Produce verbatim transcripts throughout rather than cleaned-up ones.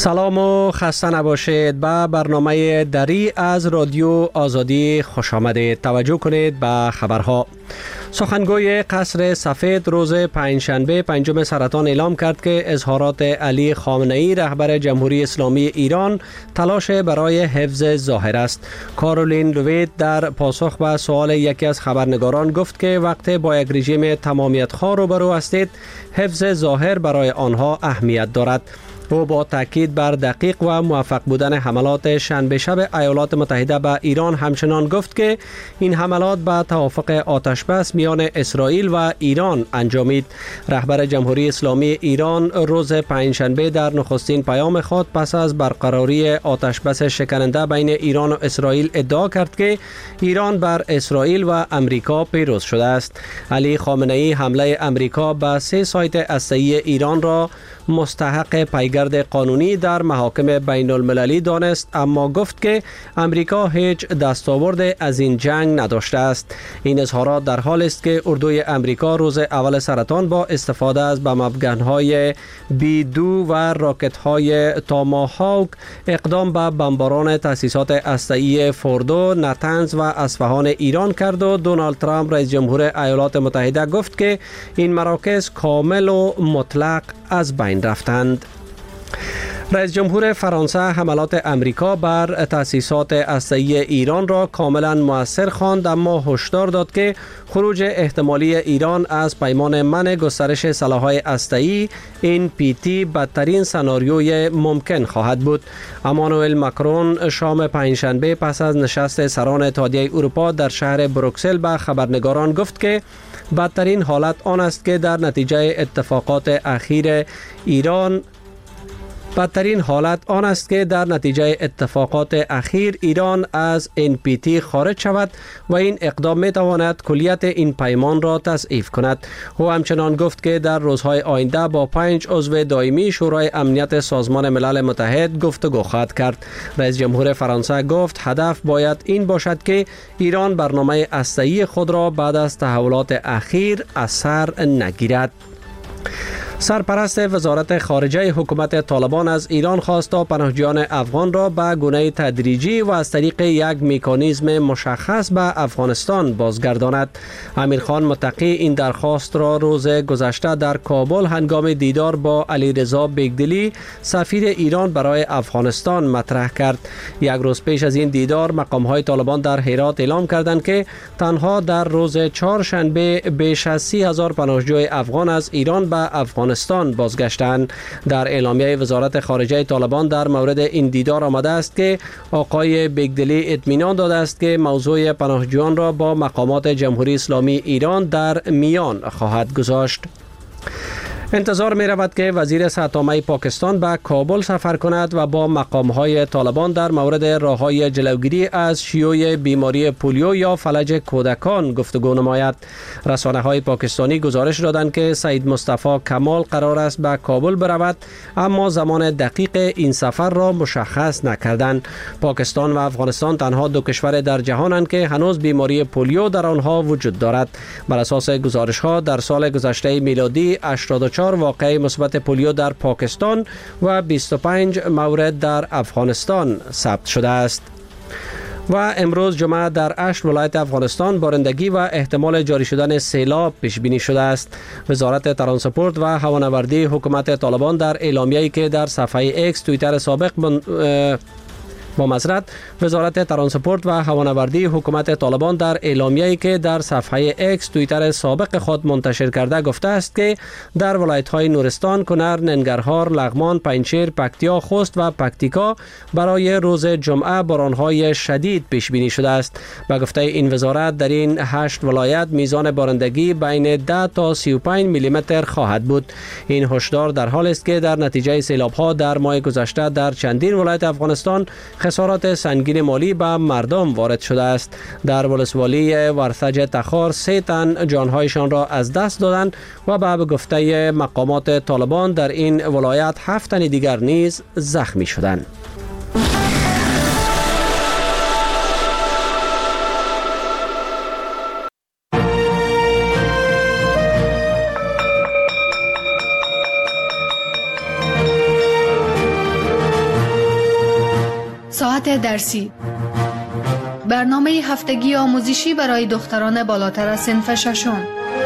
سلام و خسته نباشید. به برنامه دری از رادیو آزادی خوش آمدید. توجه کنید به خبرها. سخنگوی قصر سفید روز پنجشنبه پنجم سرطان اعلام کرد که اظهارات علی خامنه ای رهبر جمهوری اسلامی ایران تلاش برای حفظ ظاهر است. کارولین لویت در پاسخ به سوال یکی از خبرنگاران گفت که وقتی با یک رژیم تمامیت خواه روبرو هستید، حفظ ظاهر برای آنها اهمیت دارد. او با تاکید بر دقیق و موفق بودن حملات شنبه شب ایالات متحده به ایران همچنان گفت که این حملات به توافق آتشبس میان اسرائیل و ایران انجامید. رهبر جمهوری اسلامی ایران روز پنجشنبه در نخستین پیام خود پس از برقراری آتشبس شکننده بین ایران و اسرائیل ادعا کرد که ایران بر اسرائیل و امریکا پیروز شده است. علی خامنه ای حمله امریکا به سه سایت اسلحه‌ای ایران را مستحق پیگرد قانونی در محاکم بین المللی دانست، اما گفت که امریکا هیچ دستاورد از این جنگ نداشته است. این اظهارات در حال است که اردوی امریکا روز اول سرطان با استفاده از بم افکن‌های بی دو و راکت‌های تاماهاوک اقدام به بمباران تأسیسات اسلحه‌ای فوردو، نتنز و اصفهان ایران کرد و دونالد ترامپ رئیس جمهور ایالات متحده گفت که این مراکز کامل و مطلق از بین رفتند. رئیس جمهور فرانسه حملات امریکا بر تأسیسات اسلحه‌ای ایران را کاملا مؤثر خواند، اما هشدار داد که خروج احتمالی ایران از پیمان منع گسترش سلاح‌های اسلحه‌ای این پی تی بدترین سناریوی ممکن خواهد بود. امانوئل ماکرون شام پنجشنبه پس از نشست سران اتحادیه اروپا در شهر بروکسل به خبرنگاران گفت که بدترین حالت آن است که در نتیجه اتفاقات اخیر ایران بدترین حالت آن است که در نتیجه اتفاقات اخیر ایران از این پی تی خارج شود و این اقدام می تواند کلیت این پیمان را تضعیف کند. او همچنان گفت که در روزهای آینده با پنج عضو دائمی شورای امنیت سازمان ملل متحد گفتگو خواهد کرد. رئیس جمهور فرانسه گفت هدف باید این باشد که ایران برنامه اسلحه‌ای خود را بعد از تحولات اخیر از سر نگیرد. سرپرست وزارت خارجه حکومت طالبان از ایران خواست تا پناهجویان افغان را به گونه تدریجی و از طریق یک مکانیزم مشخص به افغانستان بازگرداند. امیرخان متقی این درخواست را روز گذشته در کابل هنگام دیدار با علیرضا بیگدلی سفیر ایران برای افغانستان مطرح کرد. یک روز پیش از این دیدار مقام‌های طالبان در هرات اعلام کردند که تنها در روز چهارشنبه بیش از سی هزار پناهجوی افغان از ایران به افغانستان بازگشتند. در اعلامیه وزارت خارجه طالبان در مورد این دیدار آمده است که آقای بیگدلی اطمینان داده است که موضوع پناهجویان را با مقامات جمهوری اسلامی ایران در میان خواهد گذاشت. انتظار می رود که وزیر صحت عامه پاکستان به کابل سفر کند و با مقام‌های طالبان در مورد راه‌های جلوگیری از شیوع بیماری پولیو یا فلج کودکان گفتگو نماید. رسانه‌های پاکستانی گزارش دادند که سید مصطفی کمال قرار است به کابل برود، اما زمان دقیق این سفر را مشخص نکردند. پاکستان و افغانستان تنها دو کشور در جهانند که هنوز بیماری پولیو در آنها وجود دارد. بر اساس گزارش‌ها در سال گذشته میلادی هشتاد و چهار واقعه مثبت پولیو در پاکستان و بیست و پنج مورد در افغانستان ثبت شده است. و امروز جمعه در هشت ولایت افغانستان بارندگی و احتمال جاری شدن سیلاب پیش بینی شده است. وزارت ترانسپورت و هوانوردی حکومت طالبان در اعلامیه‌ای که در صفحه ایکس توییتر سابق من... با معذرت وزارت ترانسپورت و هوانوردی حکومت طالبان در اعلامیه‌ای که در صفحه ایکس توییتر سابق خود منتشر کرده گفته است که در ولایت‌های نورستان، کنر، ننگرهار، لغمان، پنجشیر، پکتیا، خوست و پکتیکا برای روز جمعه باران‌های شدید پیش بینی شده است. به گفته این وزارت در این هشت ولایت میزان بارندگی بین ده تا سی و پنج میلی متر خواهد بود. این هشدار در حال است که در نتیجه سیلاب‌ها در ماه گذشته در چندین ولایت افغانستان خسارات سنگین مالی به مردم وارد شده است. در ولسوالی ورثج تخار سه تن جانهایشان را از دست دادند و به گفته مقامات طالبان در این ولایت هفت تن دیگر نیز زخمی شدند. درسی، برنامه هفتگی آموزشی برای دختران بالاتر از صنف ششم.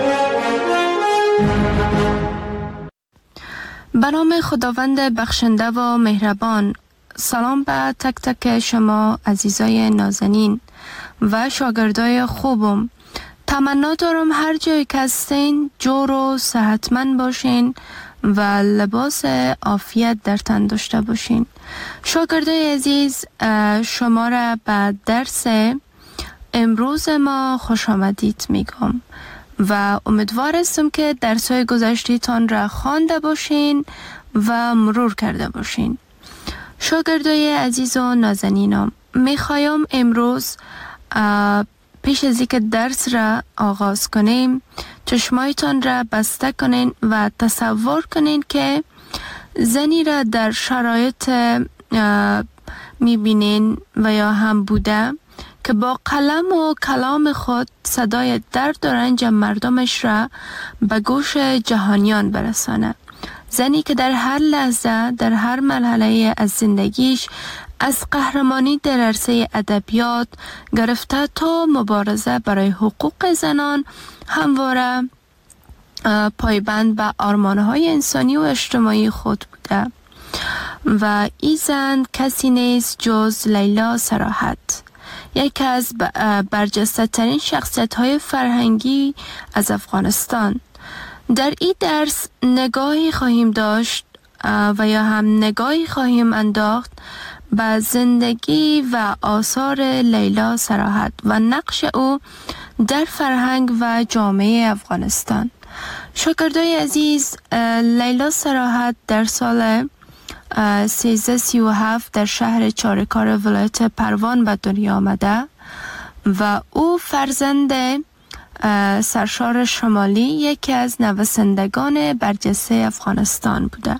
به نام خداوند بخشنده و مهربان. سلام به تک تک شما عزیزای نازنین و شاگردای خوبم. تمنا دارم هر جایی که هستین جور و صحتمند باشین و لباس عافیت در تن داشته باشین. شاگردای عزیز، شما را به درس امروز ما خوش آمدید میگم و امیدوار هستم که درس‌های گذشته‌تان را خوانده باشین و مرور کرده باشین. شاگردای عزیز و نازنینم، میخوایم امروز پیش از اینکه درس را آغاز کنیم چشمایتان را بسته کنین و تصور کنین که زنی را در شرایط میبینین و یا هم بوده که با قلم و کلام خود صدای درد و رنج مردمش را به گوش جهانیان برسانه. زنی که در هر لحظه، در هر مرحله از زندگیش، از قهرمانی در عرصه ادبیات گرفته تا مبارزه برای حقوق زنان همواره پایبند به آرمان‌های انسانی و اجتماعی خود بوده و این زن کسی نیست جز لیلا صراحت، یکی از برجسته ترین شخصیت های فرهنگی از افغانستان. در این درس نگاهی خواهیم داشت و یا هم نگاهی خواهیم انداخت به زندگی و آثار لیلا صراحت و نقش او در فرهنگ و جامعه افغانستان. شاگردای عزیز، لیلا صراحت در سال سیزده سی و هفت در شهر چارکار ولایت پروان به دنیا آمده و او فرزند سرشار شمالی، یکی از نویسندگان برجسته افغانستان بوده.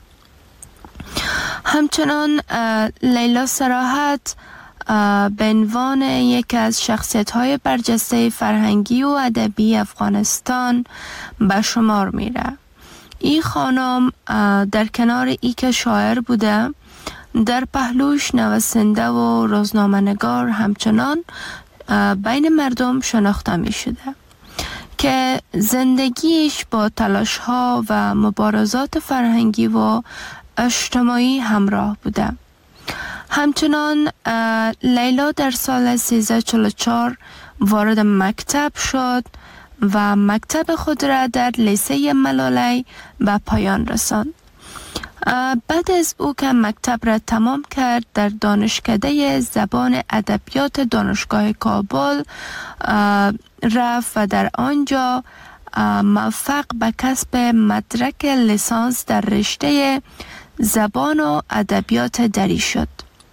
همچنان لیلا صراحت به عنوان یکی از شخصیت‌های برجسته فرهنگی و ادبی افغانستان به شمار میره. این خانم در کنار ای که شاعر بوده، در پهلوش نویسنده و روزنامه‌نگار همچنان بین مردم شناخته می شده که زندگیش با تلاش‌ها و مبارزات فرهنگی و اجتماعی همراه بوده. همچنان لیلا در سال سیزده چهل و چهار وارد مکتب شد و مکتب خود را در لیسه ملالی به پایان رساند. بعد از او که مکتب را تمام کرد، در دانشکده زبان ادبیات دانشگاه کابل رفت و در آنجا موفق به کسب مدرک لیسانس در رشته زبان و ادبیات دری شد.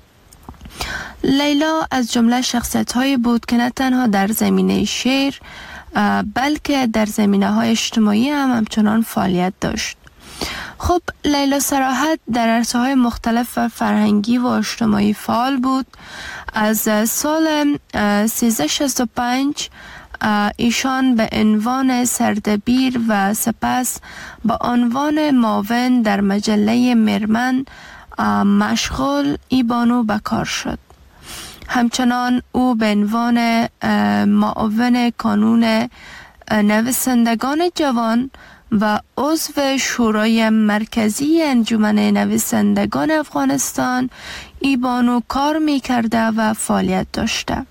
لیلا از جمله شخصیت‌هایی بود که نه تنها در زمینه شعر بلکه در زمینه‌های اجتماعی هم همچنان فعالیت داشت. خب لیلا صراحت در عرصه‌های مختلف و فرهنگی و اجتماعی فعال بود. از سال سیزده شصت و پنج ایشان به عنوان سردبیر و سپس به عنوان معاون در مجله مرمن مشغول ای بانو به کار شد. همچنان او به عنوان معاون کانون نویسندگان جوان و عضو شورای مرکزی انجمن نویسندگان افغانستان ای بانو کار می کرده و فعالیت داشته.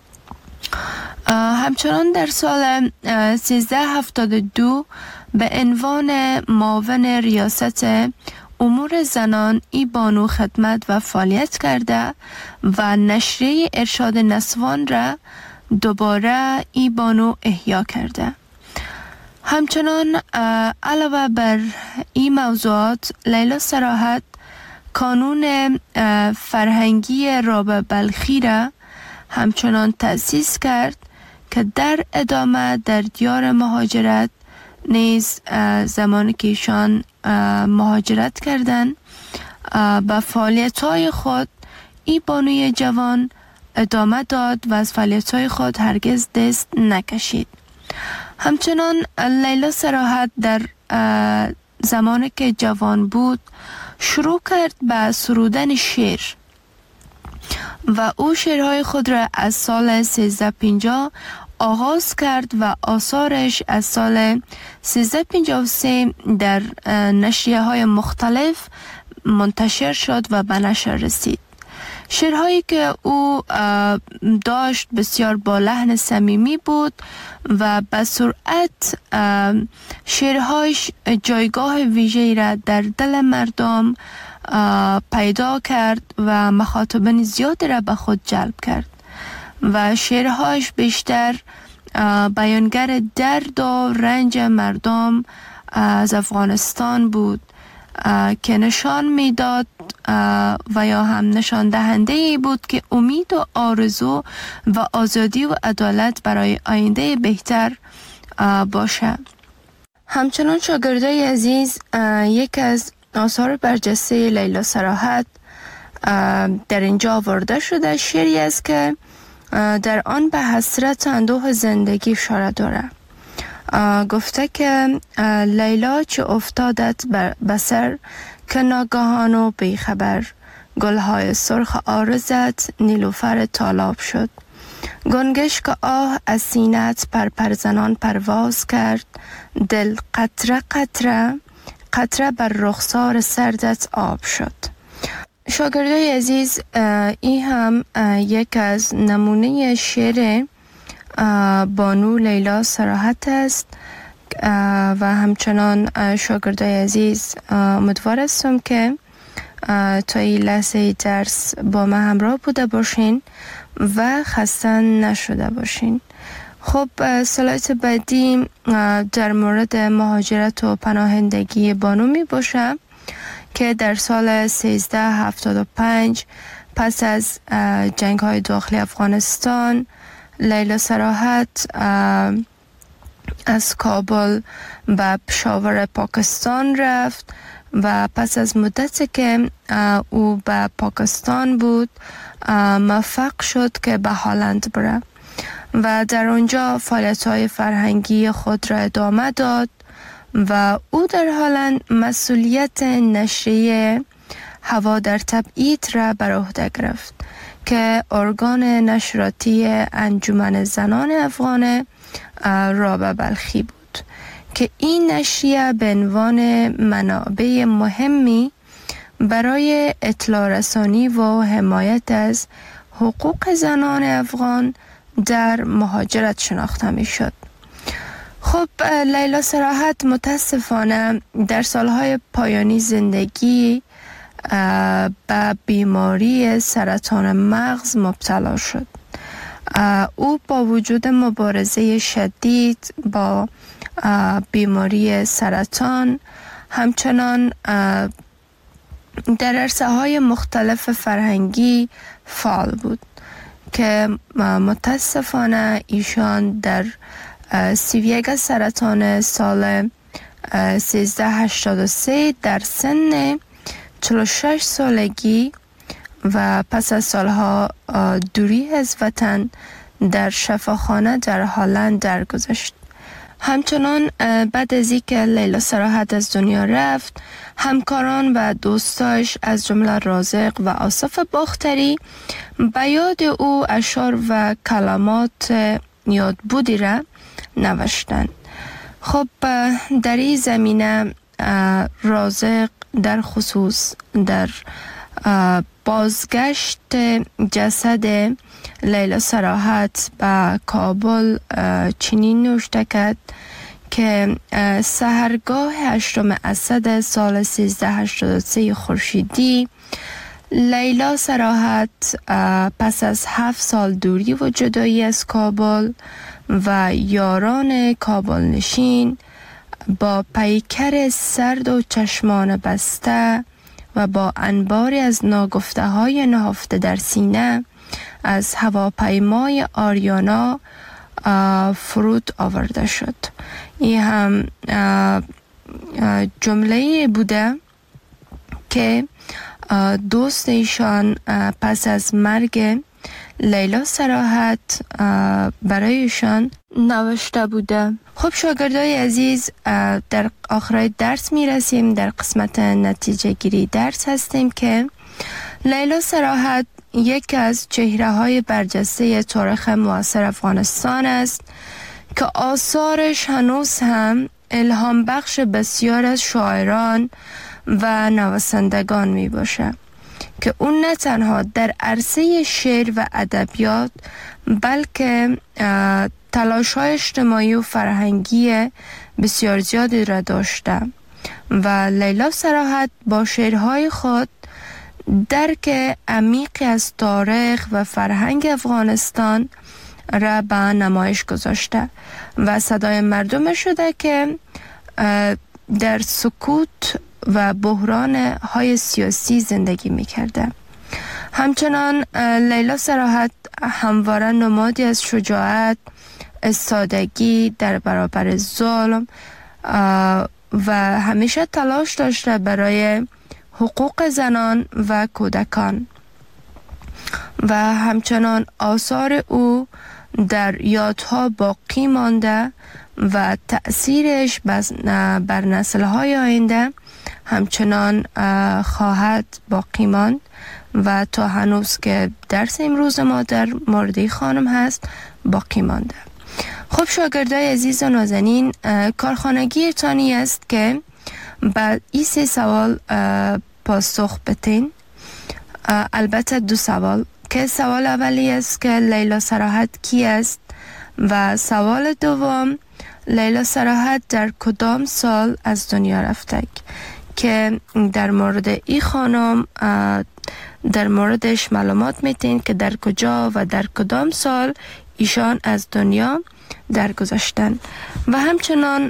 همچنان در سال سیزده هفتاد و دو به عنوان معاون ریاست امور زنان ای بانو خدمت و فعالیت کرده و نشریه ارشاد نسوان را دوباره ای بانو احیا کرده. همچنان علاوه بر این موضوعات، لیلا صراحت کانون فرهنگی رابع بلخی را همچنان تأسیس کرد که در ادامه در دیار مهاجرت نیز زمانی که ایشان مهاجرت کردند به فعالیت‌های خود ای بانوی جوان ادامه داد و از فعالیت‌های خود هرگز دست نکشید. همچنان لیلا صراحت در زمانی که جوان بود شروع کرد به سرودن شعر و او شعرهای خود را از سال سیزده پنجاه آغاز کرد و آثارش از سال سیزده پنجاه و سه در نشریه های مختلف منتشر شد و به نشر رسید. شعرهایی که او داشت بسیار با لحن صمیمی بود و به سرعت شعرهایش جایگاه ویژه‌ای را در دل مردم پیدا کرد و مخاطبین زیادی را به خود جلب کرد و شعرهایش بیشتر بیانگر درد و رنج مردم از افغانستان بود که نشان میداد و یا هم نشان دهنده ای بود که امید و آرزو و آزادی و عدالت برای آینده بهتر باشه. همچنان شاگردای عزیز، یک از آثار برجسته لیلا صراحت در اینجا آورده شده شعری است که در آن به حسرت اندوه زندگی اشاره داره. گفته که لیلا چه افتادت به سر که ناگهان و بیخبر، گلهای سرخ عارضت نیلوفر تالاب شد. گنگش که آه از سینت پر پر زنان پرواز کرد، دل قطره قطره قطره بر رخسار سردت آب شد. شاگردای عزیز، این هم یک از نمونه شعر بانو لیلا صراحت است و همچنان شاگردای عزیز امیدوار هستم که تا این لحظه درس با ما همراه بوده باشین و خسته نشده باشین. خب سلایت بعدی در مورد مهاجرت و پناهندگی بانو می باشه که در سال سیزده هفتاد و پنج پس از جنگ های داخلی افغانستان لیلا صراحت از کابل به پشاور پاکستان رفت و پس از مدتی که او به پاکستان بود موفق شد که به هلند بره و در آنجا فعالیت‌های فرهنگی خود را ادامه داد و او در هلند مسئولیت نشریه هوا در تبعید را بر عهده گرفت که ارگان نشراتی انجمن زنان افغان رابعه بلخی بود که این نشریه به عنوان منابع مهمی برای اطلاع رسانی و حمایت از حقوق زنان افغان در مهاجرت شناخته می شد. خب لیلا صراحت متاسفانه در سالهای پایانی زندگی به بیماری سرطان مغز مبتلا شد. او با وجود مبارزه شدید با بیماری سرطان همچنان در عرصه‌های مختلف فرهنگی فعال بود که متاسفانه ایشان در سی و یک سرطان سال سیزده هشتاد و سه در سن چهل و شش سالگی و پس از سالها دوری از وطن در شفاخانه در هلند درگذشت. همچنان بعد از اینکه لیلا صراحت از دنیا رفت، همکاران و دوستاش از جمله رازق و آصف باختری به یاد او اشعار و کلمات یادبودی را نوشتند. خب در این زمینه رازق در خصوص در بازگشت جسد لیلا صراحت به کابل چنین نوشته کرد که سحرگاه هشتم اسد سال سیزده هشتاد و سه خورشیدی لیلا صراحت پس از هفت سال دوری و جدایی از کابل و یاران کابل نشین با پیکر سرد و چشمان بسته و با انباری از ناگفته های نهفته در سینه از هواپیمای آریانا فرود آورده شد. این هم جمله بوده که دوست ایشان پس از مرگ لیلا صراحت برایشان نوشته بوده. خب شاگردای عزیز، در آخر درس می رسیم. در قسمت نتیجه گیری درس هستیم که لیلا صراحت یکی از چهره های برجسته تاریخ معاصر افغانستان است که آثارش هنوز هم الهام بخش بسیار از شاعران و نویسندگان می باشه که اون نه تنها در عرصه شعر و ادبیات بلکه تلاش‌های اجتماعی و فرهنگی بسیار زیادی را داشته و لیلا صراحت با شعرهای خود درک عمیقی از تاریخ و فرهنگ افغانستان را به نمایش گذاشته و صدای مردم شده که در سکوت و بحران های سیاسی زندگی می کرده. همچنان لیلا صراحت همواره نمادی از شجاعت، استادگی در برابر ظلم و همیشه تلاش داشته برای حقوق زنان و کودکان و همچنان آثار او در یادها باقی مانده و تأثیرش بر نسل‌های آینده همچنان خواهد باقی ماند و تا هنوز که درس امروز ما در مورد خانم هست باقی مانده. خب شاگردای عزیز و نازنین، کارخانگی تانی است که بعد این سه سوال پاسخ بتین. البته دو سوال که سوال اولی است که لیلا صراحت کی است و سوال دوم لیلا صراحت در کدام سال از دنیا رفته که در مورد این خانم در موردش معلومات میتین که در کجا و در کدام سال ایشان از دنیا درگذشتن. و همچنان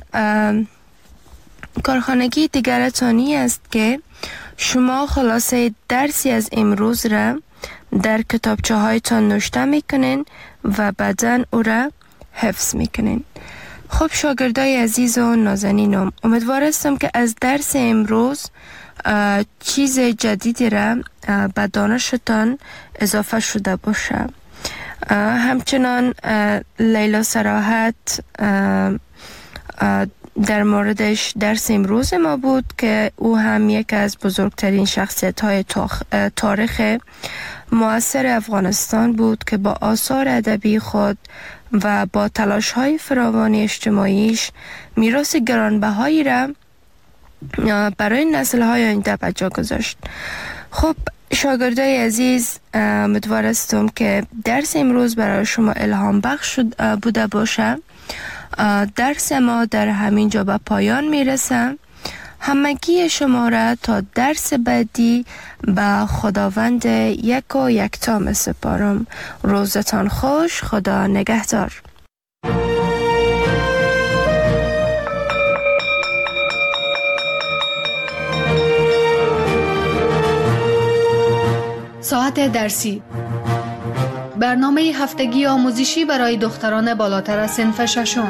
کارخانگی دیگر تانی است که شما خلاصه درسی از امروز را در کتابچه هایتان نوشته میکنین و بعداً او را حفظ میکنین. خب شاگردای عزیز و نازنینم، امیدوار هستم که از درس امروز چیز جدیدی را به دانشتان اضافه شده باشه. همچنان لیلا صراحت در موردش درس امروز ما بود که او هم یک از بزرگترین شخصیت های تاریخ معاصر افغانستان بود که با آثار ادبی خود و با تلاش های فراوان اجتماعیش میراث گرانبهایی را برای نسل های آینده به جا گذاشت. خب شاگردای عزیز، امیدوار هستم که درس امروز برای شما الهام بخش بوده باشه. درس ما در همین جا به پایان میرسه. همگی شما را تا درس بعدی به خداوند یک و یکتا می سپارم. روزتان خوش. خدا نگهدار. ساعت درسی، برنامه هفتگی آموزشی برای دختران بالاتر از صنف ششم.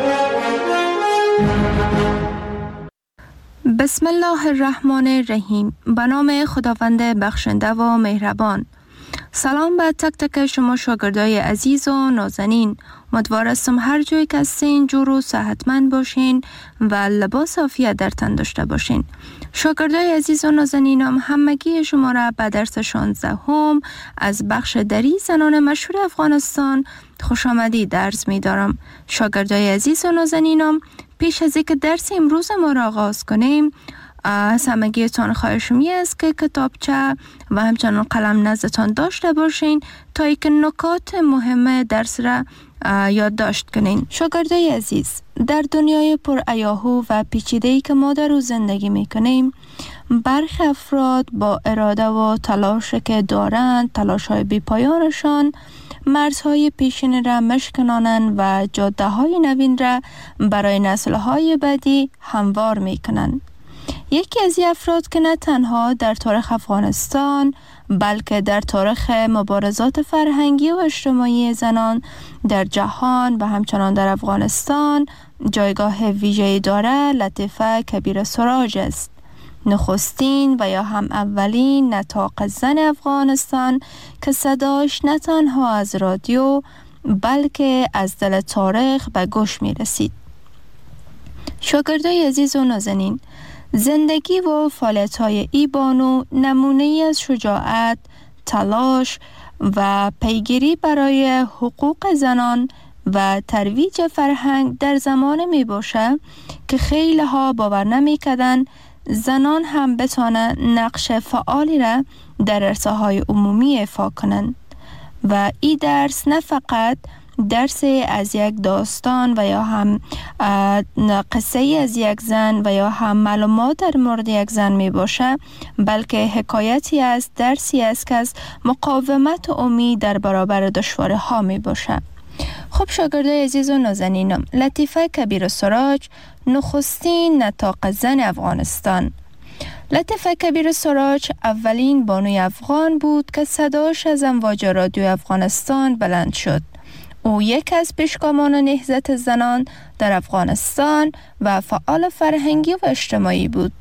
بسم الله الرحمن الرحیم. به نام خداوند بخشنده و مهربان. سلام به تک تک شما شاگردای عزیز و نازنین. امیدوار هستم هر جایی که هستین جور و صحتمند باشین و لباس عافیت در تن داشته باشین. شاگردای عزیز و نازنینم، همگی شما را به درس شانزده هم از بخش دری زنان مشهور افغانستان خوش آمدید عرض می دارم. شاگردای عزیز و نازنینم، پیش از اینکه درس امروز ما را آغاز کنیم، از همگیتان خواهش می است که کتابچه و همچنان قلم نزدتان داشته باشین تا اینکه نکات مهم درس را یادداشت کنین. شاگردای عزیز، در دنیای پر ایاهو و پیچیده‌ای که ما در او زندگی می کنیم، برخی افراد با اراده و تلاشی که دارند، تلاش‌های بی‌پایانشان مرزهای پیشین را مشکنانند و جاده‌های نوین را برای نسل‌های بعدی هموار می‌کنند. یکی از این افراد که نه تنها در تاریخ افغانستان بلکه در تاریخ مبارزات فرهنگی و اجتماعی زنان در جهان و همچنان در افغانستان جایگاه ویژه‌ای دارد، لطیفه کبیر سراج است. نخستین و یا هم اولین نطاق زن افغانستان که صداش نه تنها از رادیو بلکه از دل تاریخ به گوش می رسید. شاگردای عزیز و نازنین، زندگی و فعالیت‌های ای بانو نمونه‌ای از شجاعت، تلاش و پیگیری برای حقوق زنان و ترویج فرهنگ در زمان می باشه که خیلی ها باور نمی کردن زنان هم بتانه نقش فعالی را در عرصه‌های عمومی ایفا کنند و این درس نه فقط درس از یک داستان و یا هم قصه از یک زن و یا هم معلومات در مورد یک زن می باشه، بلکه حکایتی است، درسی است که از مقاومت و امید در برابر دشواری ها می باشه. خب شاگردای عزیز و نازنینم، لطیفه کبیر سراج نخستین نطاق زن افغانستان. لطیفه کبیر سراج اولین بانوی افغان بود که صداش از امواج رادیو افغانستان بلند شد. او یک از پیشگامان نهضت زنان در افغانستان و فعال فرهنگی و اجتماعی بود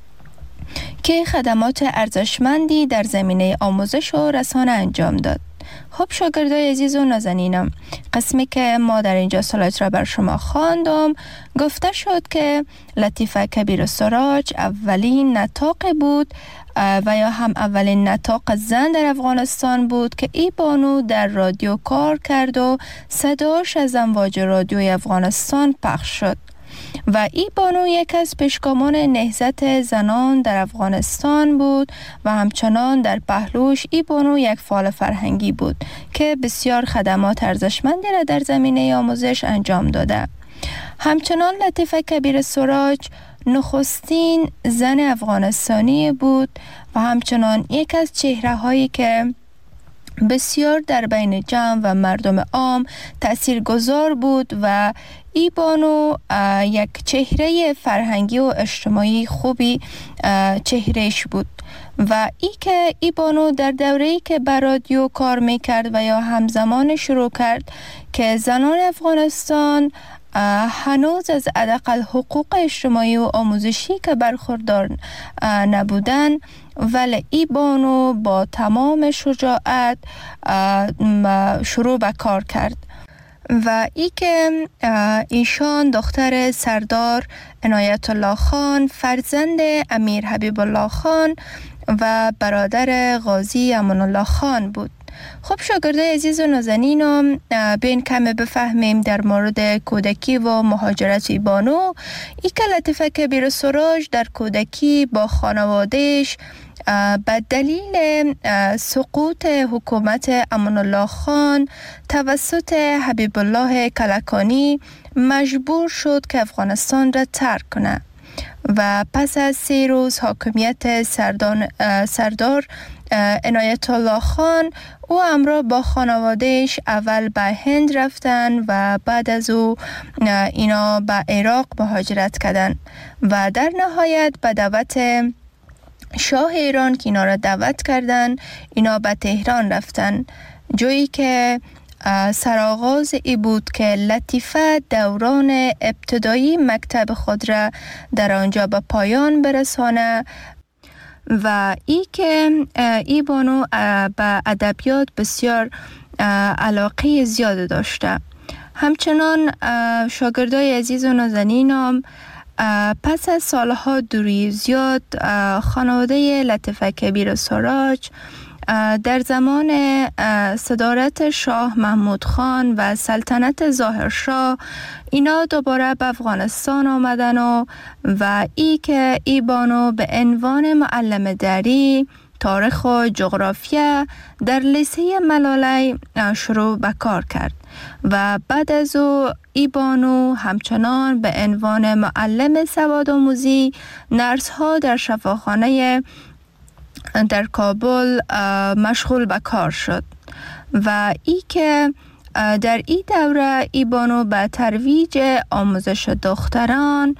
که خدمات ارزشمندی در زمینه آموزش و رسانه انجام داد. خب شاگردای عزیز و نازنینم، قسمی که ما در اینجا سلایت را بر شما خواندم گفته شد که لطیفه کبیر سراج اولین نطاق بود و یا هم اولین نطاق زن در افغانستان بود که ای بانو در رادیو کار کرد و صداش از امواج رادیوی افغانستان پخش شد و ای بانو یک از پیشگامان نهضت زنان در افغانستان بود و همچنان در پهلوش ای بانو یک فعال فرهنگی بود که بسیار خدمات ارزشمندی را در زمینه آموزش انجام داده. همچنان لطیفه کبیر سراج نخستین زن افغانستانی بود و همچنان یک از چهره هایی که بسیار در بین جمع و مردم عام تاثیرگذار بود و ای بانو یک چهره فرهنگی و اجتماعی خوبی چهرهش بود و ای که ای بانو در دوره‌ای که بر رادیو کار میکرد و یا همزمان شروع کرد که زنان افغانستان هنوز از حداقل حقوق اجتماعی و آموزشی که برخوردار نبودن، ولی ای بانو با تمام شجاعت شروع به کار کرد و ای که ایشان دختر سردار عنایت الله خان، فرزند امیر حبیب الله خان و برادر غازی امان الله خان بود. خب شاگردای عزیز و نازنینم، بین کمی بفهمیم در مورد کودکی و مهاجرت ای بانو. ای که لطیفه کبیر سراج در کودکی با خانوادهش به دلیل سقوط حکومت امان الله خان توسط حبیب الله کلکانی مجبور شد که افغانستان را ترک کنه و پس از سه روز حاکمیت سردان سردار عنایت الله خان او همراه با خانوادهش اول به هند رفتن و بعد از او اینا به عراق مهاجرت کردن و در نهایت به دعوت شاه ایران که اینا را دعوت کردن اینا به تهران رفتن، جایی که سرآغاز ای بود که لطیفه دوران ابتدایی مکتب خود را در آنجا به پایان برسانه و ای که ای بانو به ادبیات بسیار علاقه زیاد داشته. همچنان شاگردای عزیز و نازنینم، پس از سالها دوری زیاد خانواده لطیفه کبیر سراج در زمان صدارت شاه محمود خان و سلطنت ظاهرشاه اینا دوباره به افغانستان آمدن و و ای که ای بانو به عنوان معلم دری تاریخ و جغرافیا در لیسه ملاله شروع به کار کرد و بعد از او ای بانو همچنان به عنوان معلم سوادآموزی نرس ها در شفاخانه در کابل مشغول به کار شد و ای که در این دوره ای بانو به ترویج آموزش دختران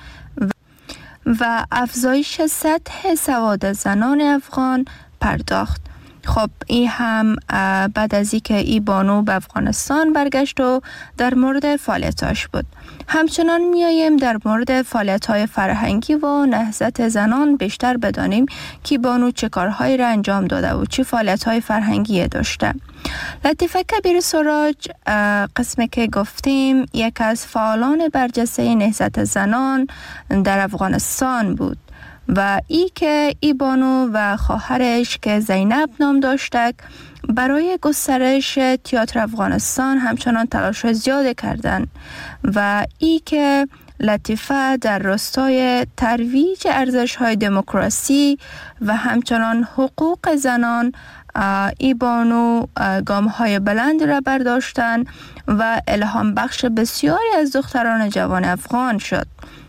و افزایش سطح سواد زنان افغان پرداخت. خب این هم بعد از اینکه ای بانو به افغانستان برگشت و در مورد فعالیتاش بود. همچنان میاییم در مورد فعالیت‌های فرهنگی و نهضت زنان بیشتر بدانیم که بانو چه کارهایی را انجام داده و چه فعالیت‌های فرهنگی داشته. لطیفه کبیر سراج قسمی که گفتیم یک از فعالان برجسته نهضت زنان در افغانستان بود و ای که ای بانو و خواهرش که زینب نام داشتک برای گسترش تئاتر افغانستان همچنان تلاش زیاده کردند و ای که لطیفه در راستای ترویج ارزش‌های دموکراسی و همچنان حقوق زنان ای بانو گام‌های بلند را برداشتند و الهام بخش بسیاری از دختران جوان افغان شد.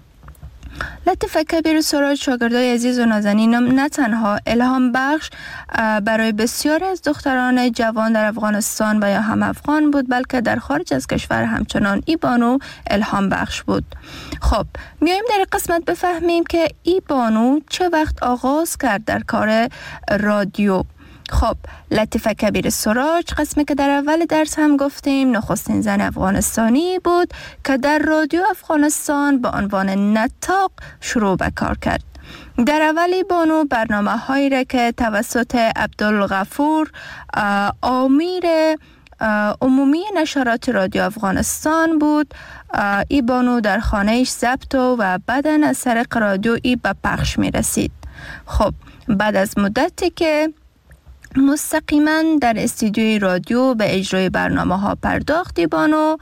لطیفه کبیر سراج شاگردای عزیز و نازنینم نه تنها الهام بخش برای بسیاری از دختران جوان در افغانستان و یا هم افغان بود، بلکه در خارج از کشور همچنان ای بانو الهام بخش بود. خب میایم در قسمت بفهمیم که ای بانو چه وقت آغاز کرد در کار رادیو. خب لطیفه کبیر سراج، قسمی که در اول درس هم گفتیم، نخستین زن افغانستانی بود که در رادیو افغانستان به عنوان نطاق شروع به کار کرد. در اولی بانو برنامه هایی را که توسط عبدالغفور آمیر عمومی نشرات رادیو افغانستان بود، ای بانو در خانهش ضبط و بعداً از طریق رادیو ای به پخش می رسید. خب بعد از مدتی که مستقیما در استودیوی رادیو به اجرای برنامه ها پرداختی، بانو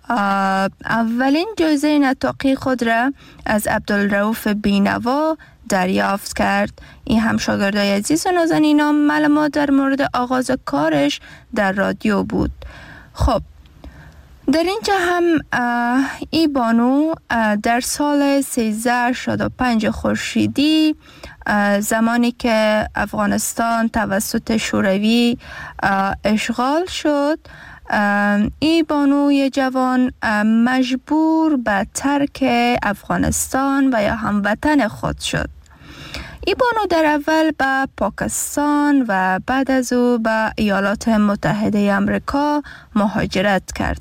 اولین جایزه نطاقی خود را از عبدالرؤوف بینوا دریافت کرد. این هم شاگردای عزیز و نازنینم معلومات در مورد آغاز کارش در رادیو بود. خب در اینجا هم ای بانو در سال سیزده شصت و پنج خورشیدی، زمانی که افغانستان توسط شوروی اشغال شد، ای بانوی جوان مجبور به ترک افغانستان و یا هموطن خود شد. ای بانو در اول به پاکستان و بعد از او به ایالات متحده آمریکا مهاجرت کرد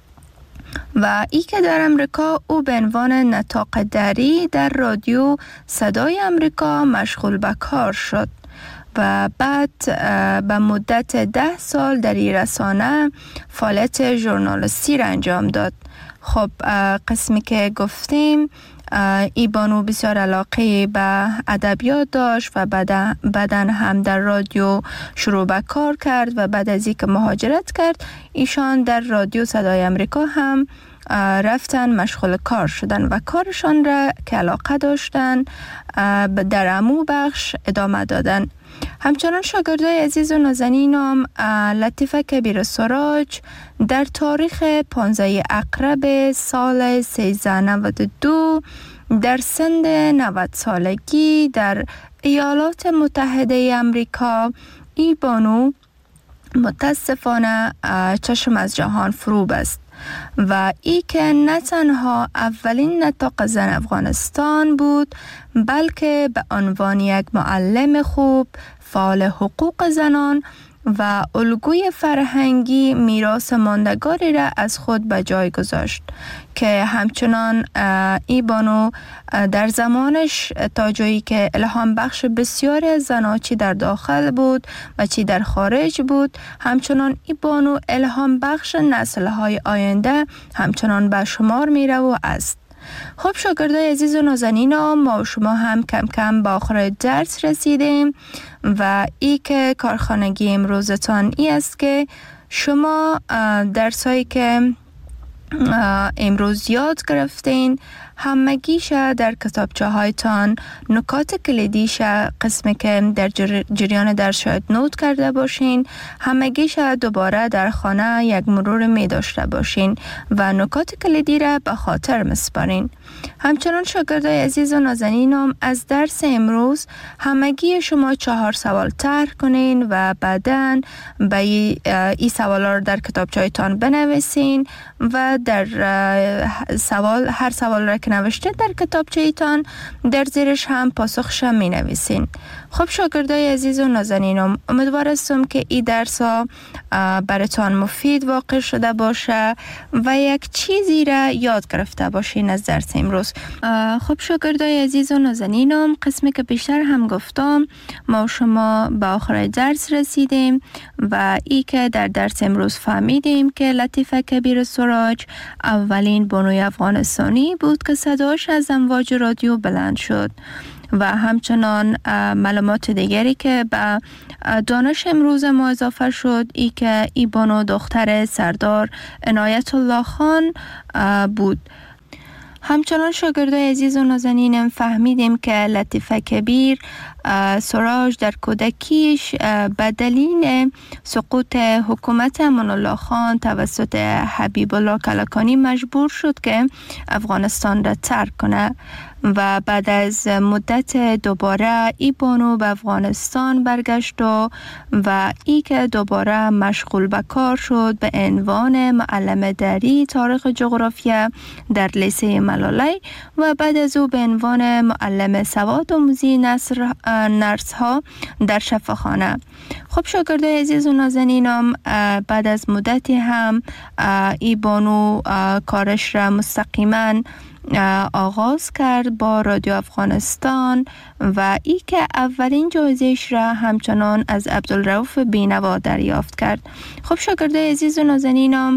و ای که در امریکا او به عنوان نطاق دری در رادیو صدای امریکا مشغول به کار شد و بعد به مدت ده سال در این رسانه فعالیت ژورنالیستی را انجام داد. خب قسمی که گفتیم، ای بانو بسیار علاقه به ادبیات داشت و بعداً هم در رادیو شروع به کار کرد و بعد از اینکه مهاجرت کرد، ایشان در رادیو صدای امریکا هم رفتن مشغول کار شدن و کارشان را که علاقه داشتن در عمو بخش ادامه دادن. همچنان شاگردای عزیز و نازنینم، لطیفه کبیر سراج در تاریخ پانزده اقرب سال سیزده نود و دو در سن نود سالگی در ایالات متحده آمریکا، ای بانو متاسفانه چشم از جهان فرو بست و ای که نه تنها اولین نطاق زن افغانستان بود، بلکه به عنوان یک معلم خوب، فعال حقوق زنان و الگوی فرهنگی میراث ماندگاری را از خود به جای گذاشت که همچنان ای بانو در زمانش تا جایی که الهام بخش بسیاری از زنان چی در داخل بود و چی در خارج بود، همچنان ای بانو الهام بخش نسل‌های آینده همچنان به شمار میره و است. خب شاگردای عزیز و نازنینم، ما و شما هم کم کم با آخر درس رسیدیم و ای که کارخانگی امروزتان ای است که شما درسایی که امروز یاد گرفتین همگیش در کتابچه هایتان نکات کلیدیش قسمی که در جریان درس شاید نوت کرده باشین، همگیش دوباره در خانه یک مرور می داشته باشین و نکات کلیدی را به خاطر مسپارین. همچنان شاگردای عزیز و نازنینم، از درس امروز همگی شما چهار سوال طرح کنین و بعداً به این سوالا رو در کتابچه‌تان بنویسین و در سوال هر سوال را که نوشته در کتابچه‌تان در زیرش هم پاسخش می نویسین. خب شاگردای عزیز و نازنینم، امیدوار هستم که این درس ها براتان مفید واقع شده باشه و یک چیزی را یاد گرفته باشین از درس امروز. خب شاگردای عزیز و نازنینم، قسمی که بیشتر هم گفتم، ما و شما به آخر درس رسیدیم و ای که در درس امروز فهمیدیم که لطیفه کبیر سراج اولین بانوی افغانستانی بود که صداش از امواج رادیو بلند شد و همچنان معلومات دیگری که به دانش امروز ما اضافه شد ای که ای بانو دختر سردار عنایت الله خان بود. همچنان شاگردای عزیز و نازنینم فهمیدیم که لطیفه کبیر سراج در کودکیش به دلیل سقوط حکومت امان الله خان توسط حبیب الله کلکانی مجبور شد که افغانستان را ترک کنه و بعد از مدت دوباره ای بانو به افغانستان برگشت و و ای که دوباره مشغول به کار شد به عنوان معلم دری تاریخ جغرافیا در لیسه ملالی و بعد از او به عنوان معلم سواد آموزی نصر نرس ها در شفاخانه. خب شاگردای عزیز و نازنینم بعد از مدتی هم ای بانو کارش را مستقیما آغاز کرد با رادیو افغانستان و ای که اولین جایزه‌اش را همچنان از عبدالرؤوف بینوا دریافت کرد. خب شاگردای عزیز و نازنینم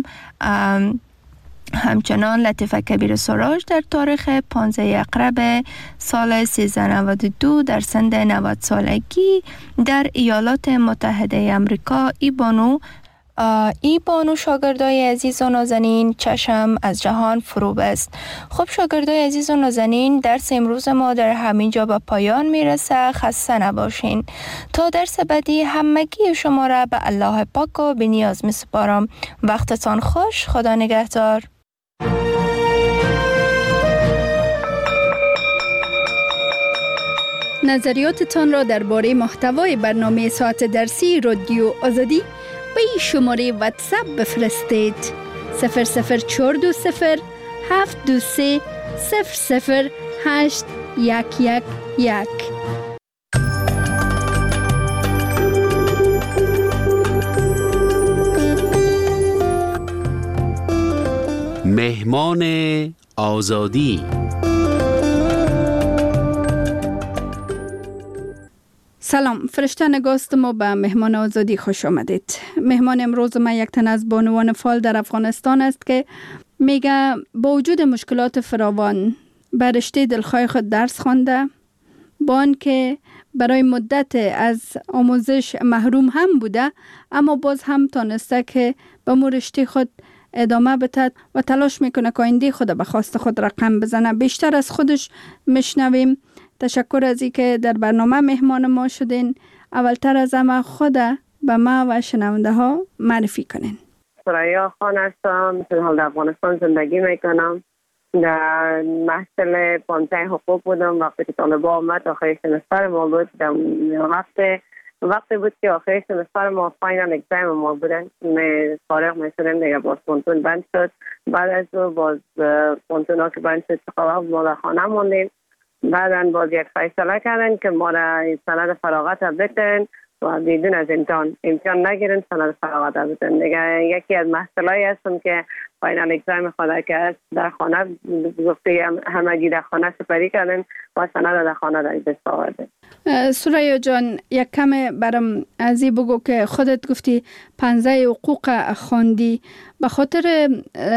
همچنان لطیفه کبیر سراج در تاریخ پانزده اقرب سال سیزده نود و دو در سن نود سالگی در ایالات متحده امریکا ای بانو ای بانو شاگردای عزیز و نازنین چشم از جهان فرو بست. خب شاگردای عزیز و نازنین درس امروز ما در همین جا به پایان میرسه. خسته نباشین. تا درس بعدی همگی شما را به الله پاک و بی نیاز می سپارم. وقتتان خوش. خدا نگهدار. نظریاتتان را درباره محتوای برنامه ساعت درسی رادیو آزادی به این شماره واتساپ بفرستید. صفر صفر چهار دو صفر هفت دو سه صفر صفر هشت یک یک یک. مهمان آزادی. سلام، فرشته نگاست ما به مهمان آزادی خوش آمدید. مهمان امروز ما یک تن از بانوان فعال در افغانستان است که میگه با وجود مشکلات فراوان به رشته دلخواه خود درس خوانده، با آنکه برای مدت از آموزش محروم هم بوده، اما باز هم تانسته که به مو رشته خود ادامه بده و تلاش میکنه که آینده خود به خواست خود رقم بزنه. بیشتر از خودش میشنویم. تشکر از اینکه در برنامه مهمان ما شدین. اولتر از همه خود به ما و شنونده ها معرفی کنین. ثریا خان هستم. در حال افغانستان زندگی میکنم. در محصل پانزده حقوق بودم. وقتی که طالبا آمد آخر سمستر ما بود. در وقت وقتی بود که آخر سمستر ما فاینال اگزام ما بودن. می فارغ میشدیم دیگه. باز پونتون بند شد. بعد از او باز پونتون ها که بند شد چقدر ما در خانه موندیم. بعداً باز یک فیصله کردن که ما را سند فراغت بدن و بدون از امتحان امتحان نگیرن سند فراغت بدن. دیگه یکی از مسئله‌ای هستم که فاینال اگزام خود که در خانه گفته همگی در خانه سپری کردن و سند در خانه در دست آوردن. ثریا جان، یک کم برام ازی بگو که خودت گفتی پانزده حقوق خواندی. به خاطر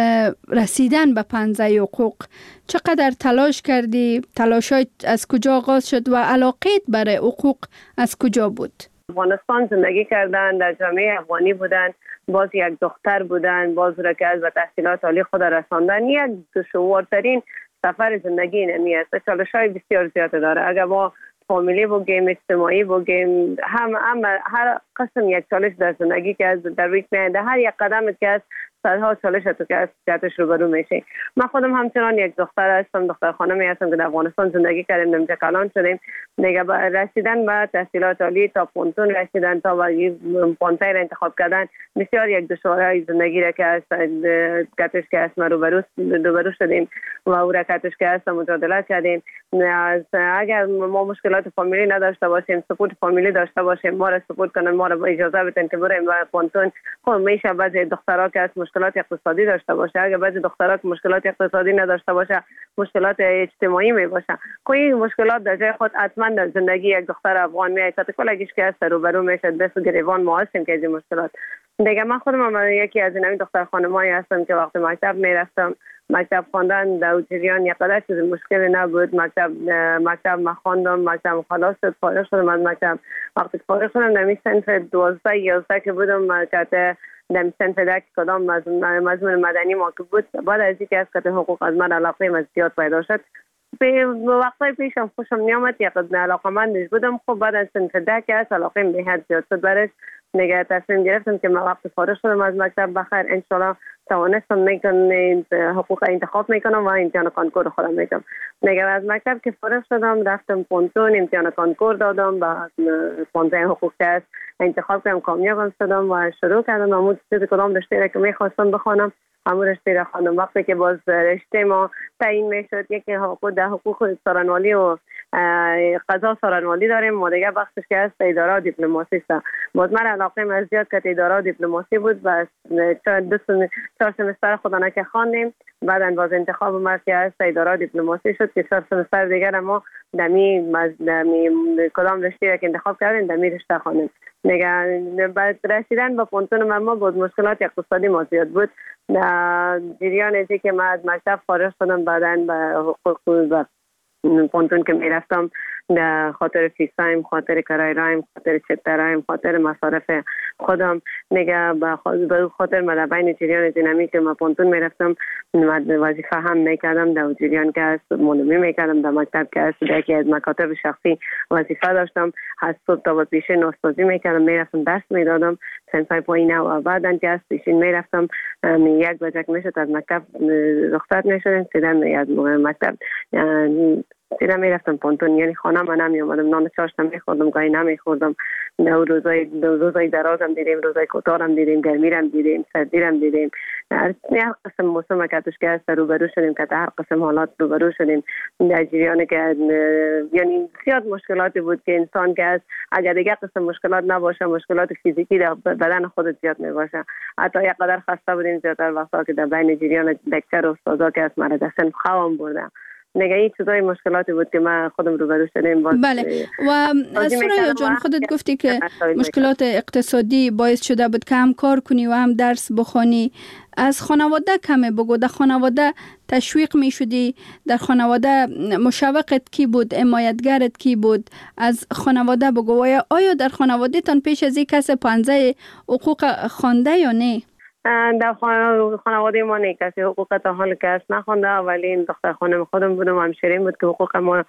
رسیدن به پانزده حقوق چقدر تلاش کردی؟ تلاشات از کجا آغاز شد و علاقت برای حقوق از کجا بود؟ افغانستان زندگی کردن، در جامعه افغانی بودن، باز یک دختر بودن، باز را که از به تحصیلات عالی خود رساندن. یک دشوارترین سفر زندگی نمی است. چالش‌های بسیار زیاد داره. اگر ما فامیلی بگیم، اجتماعی بگیم، هم, هم هر قسم یک چالش در زندگی که از در روی میاد، هر یک قدم که از صدها چالش تو که از جهتش روبرو میشه. من خودم همچنان یک دختر هستم، دختر خانمی هستم که در افغانستان زندگی کردیم، در کلان شدیم. دیگه رسیدن به تحصیلات عالی تا پونتون رسیدن، تا به پانتای را انتخاب کردن بسیار یک دشواری زندگی را که از کتش که از ما روبرو روبرو شدیم و او را کتش که از مجادله کردیم. از اگر ما مشکلات فامیلی نداشته باشیم، سپورت فامیلی داشته باشیم، ما را سپورت کنن، ما را اجازه بدن که بریم به پونتون. خب میشه بعضی دخترها که از مشکلات اقتصادی داشته باشه، اگر بعضی دخترها که مشکلات اقتصادی نداشته باشه، مشکلات اجتماعی می باشه. کوئی مشکلات در جای خود حتما در زندگی یک دختر افغان میاد تا کلگیش که از روبرو میشه. دست گریبان ما هستیم که این مشکلات. دیگه من خودم هم یکی از این دختر خانمایی هستم که وقتی مکتب میرفتم مکتب خواندن در جریان یک قدر چیز مشکل نبود. مکتب مکتب ما خواندم، مکتب خلاص شد، فارغ شدم از مکتب. وقتی فارغ شدم در می صنف دوازده یازده که بودم که در صنف دک کدام مضمون مدنی ما که بود، بعد از اینکه از کت حقوق از من علاقه من زیاد پیدا شد، به وقتای پیشم خوشم نیامد، یک علاقه من بودم. خب بعد از صنف دک از علاقه به حد زیاد شد، برش نگه تصمیم گرفتم که من وقت فارغ شدم از مکتب بخیر انشالله توانستم میکنم حقوق انتخاب میکنم و امتحان کانکور خودم میکنم. نگه از مکتب که فارغ شدم رفتم پونتون امتحان کانکور دادم و پونزده حقوق که انتخاب کردم، کامیابم شدم و شروع کردم عمود چیز کدام رشته را که میخواستم بخوانم همون رشته را خواندم. وقتی که باز رشته ما تعیین میشد، یکی حقوق ده حقوق سارنوالی و قضا سارنوالی داریم، ما دیگه بخشش که از اداره و دیپلماسی است. باز من علاقه من زیاد که اداره و دیپلماسی بود و دو چهار سمستر خودانه که خواندیم. بعدن باز انتخاب ما که از اداره و دیپلماسی شد که چهار سمستر دیگر ما دمی دمی کدام رشته که انتخاب کردیم دمی رشته خواندیم. نگه بعد رسیدن به پونتون ما بود مشکلات اقتصادی ما زیاد بود. در جریان ازی که من از مکتب فارغ شدم، بعدن به حقوق و پونتون که میرفتم در خاطر فیسایم، خاطر کرای رایم، خاطر چترایم، خاطر مصارف خودم، نگه به خاطر من در بین جریان دینامی که من پونتون میرفتم وظیفه هم میکردم، در جریان که از مولوی میکردم، در مکتب که از یکی از مکاتب شخصی وظیفه داشتم، از صبح تا پیشین نوستازی میکردم، میرفتم درس میدادم سنفای پایینه و بعدن که از پیشین میرفتم یک بجه میشد از مکتب رخصت میشدم سیدن از مکتب سیده میرفتم پونتون، یعنی خانه من نمی آمدم، نان چاشت نمیخوردم، گاهی نمیخوردم. روزای روزای درازم دیدیم، روزای کوتاهم دیدیم، گرمیرم دیدیم، سردیرم دیدیم، هر قسم موسم که توش که هست روبرو شدیم، که هر قسم حالات روبرو شدیم در جریان که یعنی زیاد مشکلاتی بود که انسان که هست اگر دیگه قسم مشکلات نباشه، مشکلات فیزیکی در بدن خود زیاد میباشه. حتی یک قدر خسته بودیم زیادتر وقتا که در بین جریان دکتر و استادا که هست مرا دستن خوام بردم. نگه این چیزای مشکلاتی بود که ما خودم روبرو شدیم. بله و سوریا جان خودت گفتی که مشکلات اقتصادی باعث شده بود که هم کار کنی و هم درس بخوانی. از خانواده کمی بگو، در خانواده تشویق می شدی؟ در خانواده مشوقت کی بود؟ حمایتگرت کی بود؟ از خانواده بگو. آیا در خانواده تان پیش از این کس پانزه حقوق خوانده یا نه؟ در خانواده ما نه کسی حقوق تا حال کس نخونده، ولی این دختر خانم خودم بودم و همشیرین بود که حقوق ما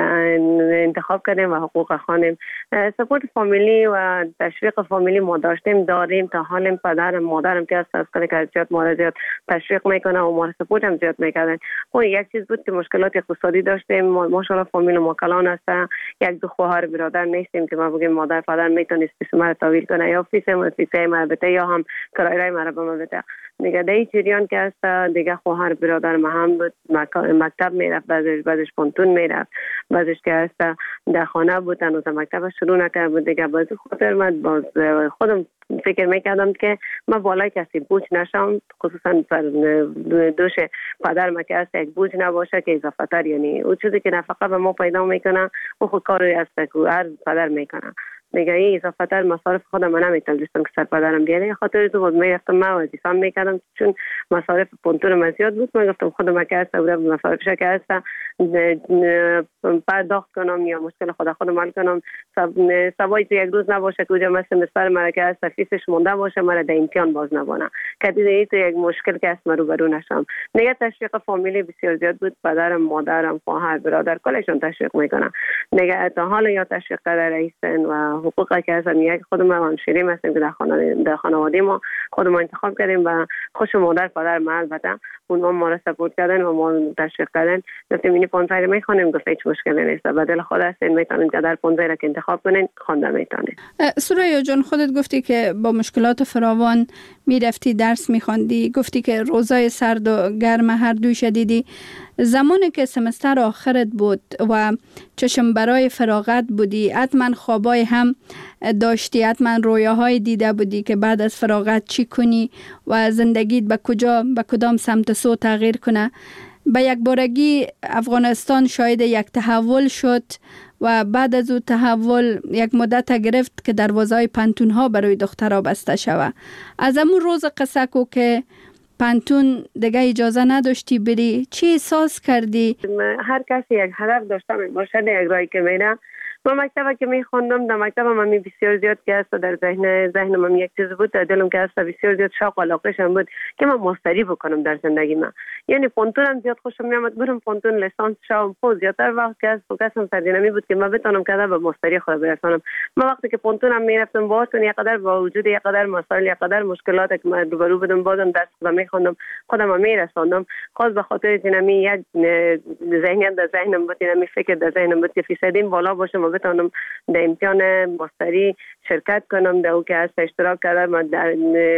انتخاب کردیم و حقوق خوانیم. سپورت فامیلی و تشویق فامیلی ما داشتیم داریم تا حال. پدرم مادرم که از کلی که زیاد ما زیاد تشویق میکنه و ما سپورت هم زیاد میکردن. خب یک چیز بود که مشکلات اقتصادی داشتیم. ماشاءالله فامیل ما کلان است، یک دو خواهر برادر نیستیم که ما بگیم مادر پدر میتونست پیش ما تحویل کنه یا فیس ما فیس ما بده یا هم کرایه ما بده. دیگه در این جریان که است دیگه خواهر برادر ما هم بود، مکتب میرفت، بعدش بعدش پونتون میرفت، بعدش که است در خانه بود، هنوز مکتب شروع نکرده بود. دیگه باز خاطر من باز خودم فکر میکردم که من بالای کسی بوج نشم، خصوصا پر دوش پدر ما که است یک بوج نباشه که اضافه تر، یعنی اون چیزی که نفقه به ما پیدا میکنه و خود کاری است که هر پدر میکنه. دیگه این اضافه تر مصارف خودم من نمیتونستم که سر پدرم بیاره، خاطر تو بود میرفتم من وظیفه میکردم چون مصارف پونتون من زیاد بود. من گفتم خودم که است بودم مصارفش که است پرداخت کنم یا مشکل خود خودم حل کنم. سوای تو یک روز نباشه که اونجا مثل سر مرا که است فیسش مونده باشه مرا در امتحان باز نبانه که دیگه تو یک مشکل که است من روبرو نشم. دیگه تشویق فامیلی بسیار زیاد بود، پدرم مادرم خواهر برادر کلشون تشویق میکنن. دیگه تا حالا یا تشویق در رئیسن و حقوقی که هستن یک خودم هم شیرین هستیم که در خانواده در خانواده ما خودم انتخاب کردیم و خوش مادر پدر ما البته اونها ما را سپورت کردن و ما تشویق کردن. گفتیم این پانزده میخوانیم، گفت هیچ مشکلی نیست، بدل خود هستین میتونین که در پانزده را که انتخاب کنین خوانده میتونین. سوریا جان خودت گفتی که با مشکلات فراوان میرفتی درس میخواندی، گفتی که روزای سرد و گرم هر دوی شدیدی. زمانی که سمستر آخرت بود و چشم برای فراغت بودی، حتما خوابای هم داشتی، حتما رویاهای دیده بودی که بعد از فراغت چی کنی و زندگیت به کجا به کدام سمت سو تغییر کنه. به یک بارگی افغانستان شاید یک تحول شد و بعد از او تحول یک مدت گرفت که دروازه‌های پنتون ها برای دخترها بسته شود. از همون روز قصه کو که پانتون دیگه اجازه نداشتی بری، چی احساس کردی؟ هر کسی یک هدف داشته باشه یک راهی که میره. ما مکتبی که می خوندم در مکتب من بسیار زیاد که است در ذهن ذهن من یک چیز بود، در دلم که است بسیار زیاد شوق و علاقه‌شم بود که من ماستری بکنم در زندگی من. یعنی پونتونم زیاد خوشم میامد، برم پونتون لیسانس شوم. خود زیادتر وقت که است فوکسم سردینمی بود که من بتونم که به ماستری خود برسانم. من وقتی که پونتونم میرفتم باهاتون یک قدر با وجود یک قدر مسائل یک قدر مشکلات که من روبرو بودم بازم دست خودم میخوندم خودم میرساندم. خاص به خاطر اینمی یک ذهنیت در ذهنم بود، اینمی فکر در ذهنم بود که فیصدیم بالا باشه و بتونم در امتحان ماستری شرکت کنم، در او که از اشتراک کردم و در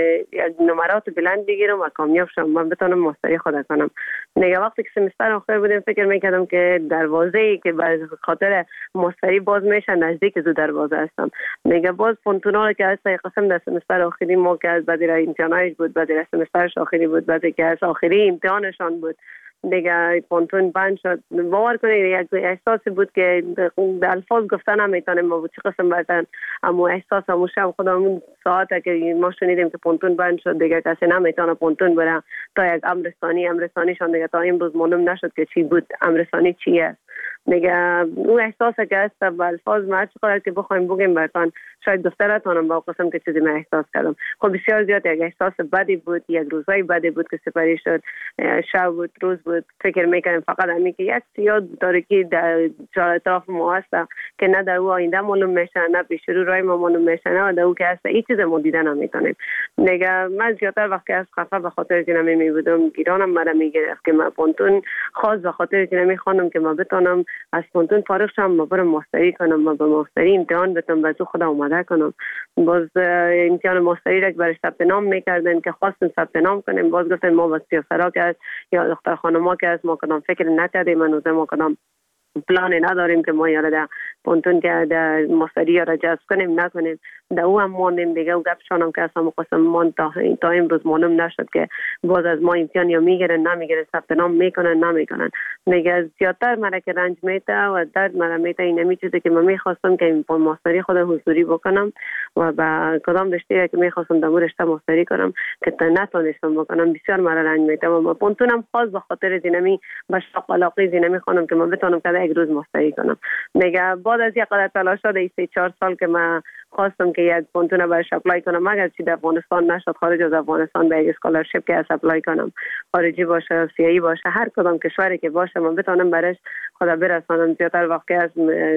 نمرات بلند بگیرم و کامیاب شم و بتونم ماستری خود کنم. دیگه وقتی که سمستر آخر بودم فکر میکردم که دروازه‌ای که به خاطر ماستری باز میشه نزدیک دو دروازه هستم. دیگه باز پونتونا که از قسم در سمستر آخری ما که از بعد امتحانش بود، بعد سمسترش آخری بود، بعد که از آخری امتحانشان بود دیگه پونتون بند شد. باور کنید یک احساسی بود که در الفاظ گفتن نمیتونم ما بود چه قسم بردن، اما احساس همون شب خودمون ساعته که ما شنیدیم که پونتون بند شد دیگه کسی نمیتونه پونتون بره تا یک امرستانی امرستانیشان دیگه تا امروز معلوم نشد که چی بود، امرستانی چیه دیگه. اون احساسی که است به الفاظ ما چقدر که بخوایم بگیم براتون شاید گفته نتونم با قسم که چیزی من احساس کردم. خب بسیار زیاد یک احساس بدی بود، یک روزای بدی بود که سپری شد، شب بود روز بود. فکر میکنم فقط همین که یک سیاه داره که در اطراف ما هست که نه در او آینده معلوم میشه نه پیش رو رای ما معلوم میشه نه در او که هست این چیز ما دیده نمیتونیم دیگه. من زیادتر وقتی از خفه به خاطر که نمی بودم گیرانم مرا میگرفت که من پونتون خاص به خاطر که نمی خوانم که من بتونم از پونتون فارغ شم و برم ماستری کنم و به ماستری امتحان بدم و تو خودم اومده کنم. باز امتحان ماستری را برای ثبت نام میکردن که خواستن ثبت نام کنیم، باز گفتن ما با سیاسرا که یا دختر خانما که از ما کدام فکر نکردیم، من ما کدام پلان نداریم که ما یاره در پونتون که در ماستری یاره جذب کنیم نکنیم. در او هم ماندیم دیگه و گپشان هم که از همون قسم مان تا, تا امروز معلوم نشد که باز از ما امتحان یا میگیرن نمیگیرن، ثبت نام میکنن نمیکنن دیگه. زیادتر مرا که رنج میته و درد مرا میته این همی چیزی که من میخواستم که این ماستری خود حضوری بکنم و با کدام رشته که میخواستم در رشته ماستری کنم که نتونستم بکنم. بسیار مرا رنج میته و ما پونتونم خاص به خاطر زینمی به شوق علاقه زینمی خونم که من بتونم که یک روز ماستری کنم دیگه. بعد از یک قدر تلاش شده سه چهار سال که من خواستم که یک پونتون برش اپلای کنم، اگر چی در افغانستان نشد خارج از افغانستان به یک اسکالرشیپ که از اپلای کنم، خارجی باشه آسیایی باشه هر کدام کشوری که باشه من بتونم برش خدا برسانم. زیادتر وقتی از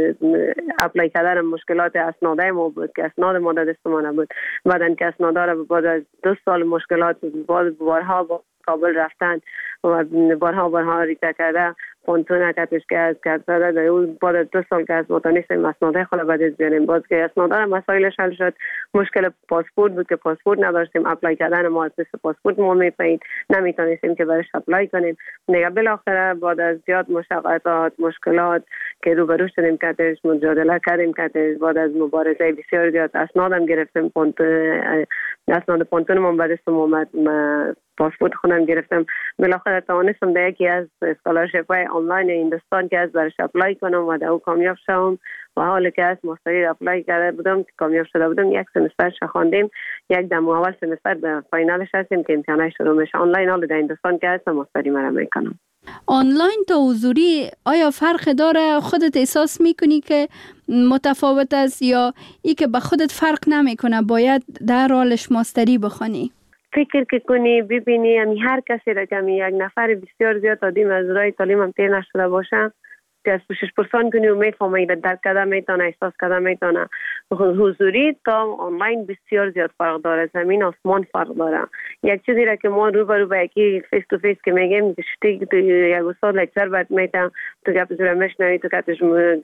اپلای کردن مشکلات اسناده ما بود که اسناد ما در دست ما نبود، بعدن که اسنادا را بعد از دو سال مشکلات باز بارها با کابل رفتن و بارها بارها ریکته کرده پونتون کتش که از کرده در اون بعد دو سال که از متانیستیم اسناده خلا بعد از بیانیم باز که اسناده مسائلش حل شد. مشکل پاسپورت بود که پاسپورت نداشتیم، اپلای کردن ما از مثل پاسپورت ما میپایید نمیتونستیم که برش اپلای کنیم دیگه. بالاخره بعد از زیاد مشقتات مشکلات که روبرو شدیم کتش مجادله کردیم کتش، بعد از مبارزه بسیار زیاد اسنادم گرفتیم، پونتون اسناد پونتون ما بعد از اومد پاسپورت خودم گرفتم. بالاخره توانستم در یکی از اسکالرشیپ های آنلاین هندوستان که از برش اپلای کنم و در او کامیاب شدم و حالا که از ماستری اپلای کرده بودم که کامیاب شده بودم یک سمسترش خواندیم، یک دم اول سمستر به فاینالش هستیم که امتحانش شروع میشه آنلاین. حالا در هندوستان که هستم ماستری مرا میکنم. آنلاین تا حضوری آیا فرق داره؟ خودت احساس میکنی که متفاوت است یا ای که به خودت فرق نمیکنه باید در حالش ماستری بخونی؟ فکر که کنی ببینی همی هر کسی را که همی یک نفر بسیار زیاد آدیم از رای تعلیم هم تیر نشده باشه که از پوشش پرسان کنی و میفهمه ایره درک کده میتونه احساس کده میتونه. حضوری تا آنلاین بسیار زیاد فرق داره، زمین آسمان فرق داره. یک چیزی را که ما رو برو با یکی فیس تو فیس که میگیم شتی تو یک استاد لکچر باید میتونه تو گپ زوره مشنوی تو کتش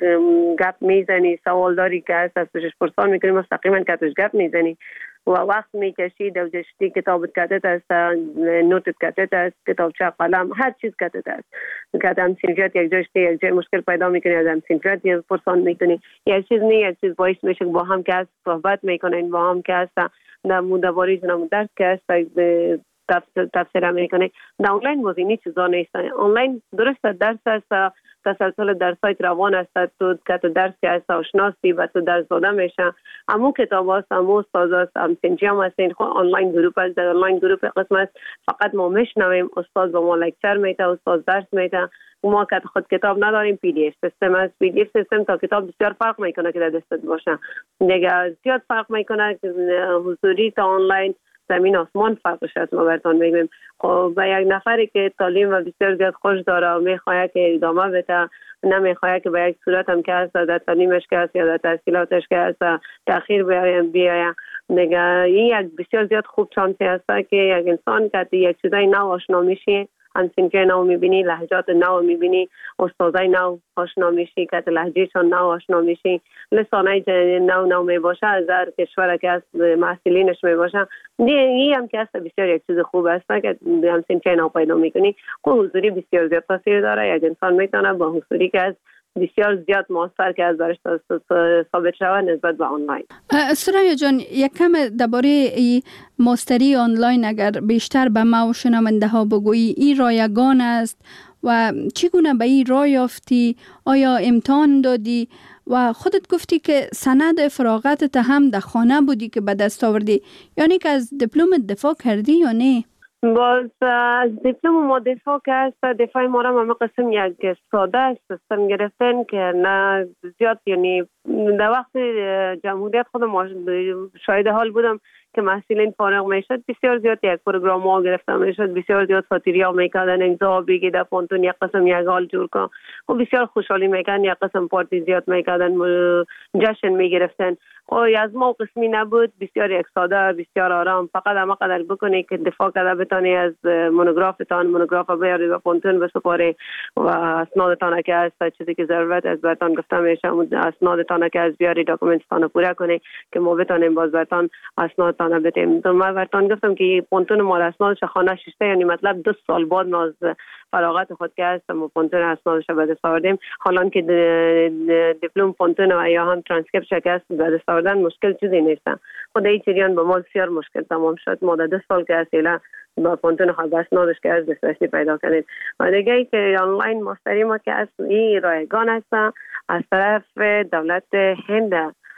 گپ میزنی، سوال داری که از پوشش پرسان میکنی مستقیما کتش گپ میزنی و وقت میکشید و جشتی کتابت کتت است، نوتت کتت است، کتابچه قلم هر چیز کتت است که هم سینفیات یک جشتی یک جای مشکل پیدا میکنی از هم سینفیات یک پرسان میکنی. یک چیز نه یک چیز باعث میشه با هم که از صحبت میکنین با هم که است در مودواری جنام درک که است تفسیر میکنه. در آنلاین باز اینی چیزا نیست. آنلاین درست درس است، تسلسل درسای روان است، تو که تو درس که است آشناسی و تو درس داده میشه. همون کتاب است، همون استاد است، هم سنجی هم است. این آنلاین گروپ است. در آنلاین گروپ قسم است فقط ما میشنویم، استاد به ما لکچر میده، استاد درس میده. ما که خود کتاب نداریم، پی دی اف سیستم است. پی دی اف سیستم تا کتاب بسیار فرق میکنه که در دستت باشه. دیگه زیاد فرق میکنه حضوری تا آنلاین، زمین آسمان فرقش است. ما براتون میگیم خب به یک نفری که تعلیم و بسیار زیاد خوش داره و میخواد که ادامه بده، نمیخواد که به یک صورت هم که است در تعلیمش که است یا در تحصیلاتش که است تأخیر بیاید. دیگه این یک بسیار زیاد خوب شانسی است که یک انسان که یک چیزای نو آشنا میشه، همسنجه نو میبینی، لهجات نو میبینی، استادای نو آشنا میشی که لهجهشان نو آشنا میشی، لسانای نو نو میباشه، از هر کشور که از محصلینش میباشه. این هم که است بسیار یک چیز خوب است که همسنجه نو پیدا میکنی. که حضوری بسیار زیاد تاثیر داره. یک انسان میتونه با حضوری که از بسیار زیاد موثر که از برش ثابت شود نسبت به آنلاین. سریا جان، یک کم درباره ماستری آنلاین اگر بیشتر به ما و شنونده ها بگویی، این رایگان است و چگونه به این راه یافتی؟ آیا امتحان دادی؟ و خودت گفتی که سند فراغتت هم در خانه بودی که به دست آوردی، یعنی که از دیپلم دفاع کردی یا نه؟ باز از دیپلم ما دفاع کرد. دفاع ما را همه قسم یک ساده سیستم گرفتن که نه زیاد، یعنی در وقت جمهوریت خودم شاهد حال بودم که محصلین فارغ میشد بسیار زیاد یک پروگرام ها گرفته میشد، بسیار زیاد ساتیری ها میکردن، امضا بگی در پانتون یک قسم یک حال جور کن و بسیار خوشحالی میکردن، یک قسم پارتی زیاد میکردن، جشن میگرفتن. و از ما قسمی نبود، بسیار یک ساده، بسیار آرام. فقط همه قدر بکنی که دفاع کرده بتانی از مونوگرافتان، مونوگراف بیاری و پانتون بسپاری و اسنادتان که از چیزی که ضرورت از برتان گفته میشه اسنادتان که از بیاری، داکومنتتان پوره کنی که ما بتانیم باز برتان اسنادتان بدیم. تو ما برتان گفتم که پانتون ما اسنادش خانه ششته، یعنی مطلب دو سال بعد ما از فراغت خود که هستم و پانتون اسنادش به دست آوردیم. حالا که دیپلم پانتون و یا هم ترانسکریپت شکست به دست آوردن مشکل چیزی نیست. خود این جریان به ما بسیار مشکل تمام شد. ما در دو سال که اصلا با پانتون خود اسنادش که از دسترسی پیدا کردیم. و دیگه ای که آنلاین ماستری ما که از این رایگان است از طرف دولت هند.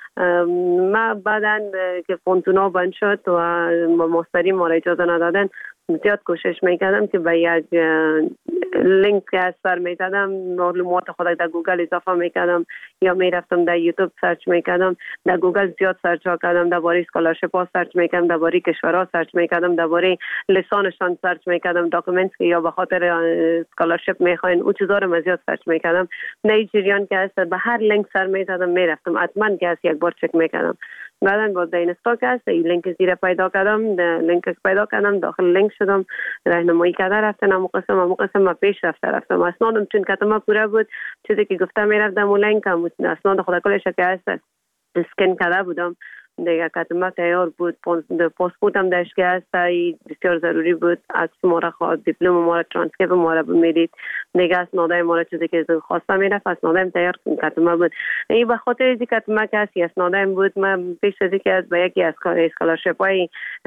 ما بعداً که پانتونا بند شد و ماستری ما را اجازه ندادن، زیاد کوشش میکردم که به یک لینک که از سر میدادم معلومات خود در گوگل اضافه میکردم یا میرفتم در یوتیوب سرچ میکردم. در گوگل زیاد سرچ ها کردم، درباره اسکالرشپ ها سرچ میکردم، درباره کشورها سرچ میکردم، درباره لسانشان سرچ میکردم، داکومنت که یا به خاطر اسکالرشپ میخواین او چیزا رو زیاد سرچ میکردم. نه جریان که است به هر لینک سر میدادم میرفتم، حتما که است یک بار چک میکردم. بعدن با اینستا که است این لینک زیر پیدا کردم، لینک پیدا کردم، داخل لینک شدم، راهنمایی کرده رفتم، همون قسم همون قسم ما پیش رفته رفتم. اسنادم چون کتما پوره بود، چیزی که گفتم میرفتم اون لینک هم اسناد خود کلش که است اسکن کرده بودم. دیگه کتما تیار بود، پاسپورتم داشت که است بسیار ضروری بود، عکس ما را خواست، دیپلم ما را، ترانسکریپت ما را میدید، دیگه اسنادای ما را چیزی که خواسته میرفت اسنادم تیار کتما بود. این به خاطر اینکه کتما که است اسنادم بود، من پیش از اینکه از به یکی از اسکالرشپ های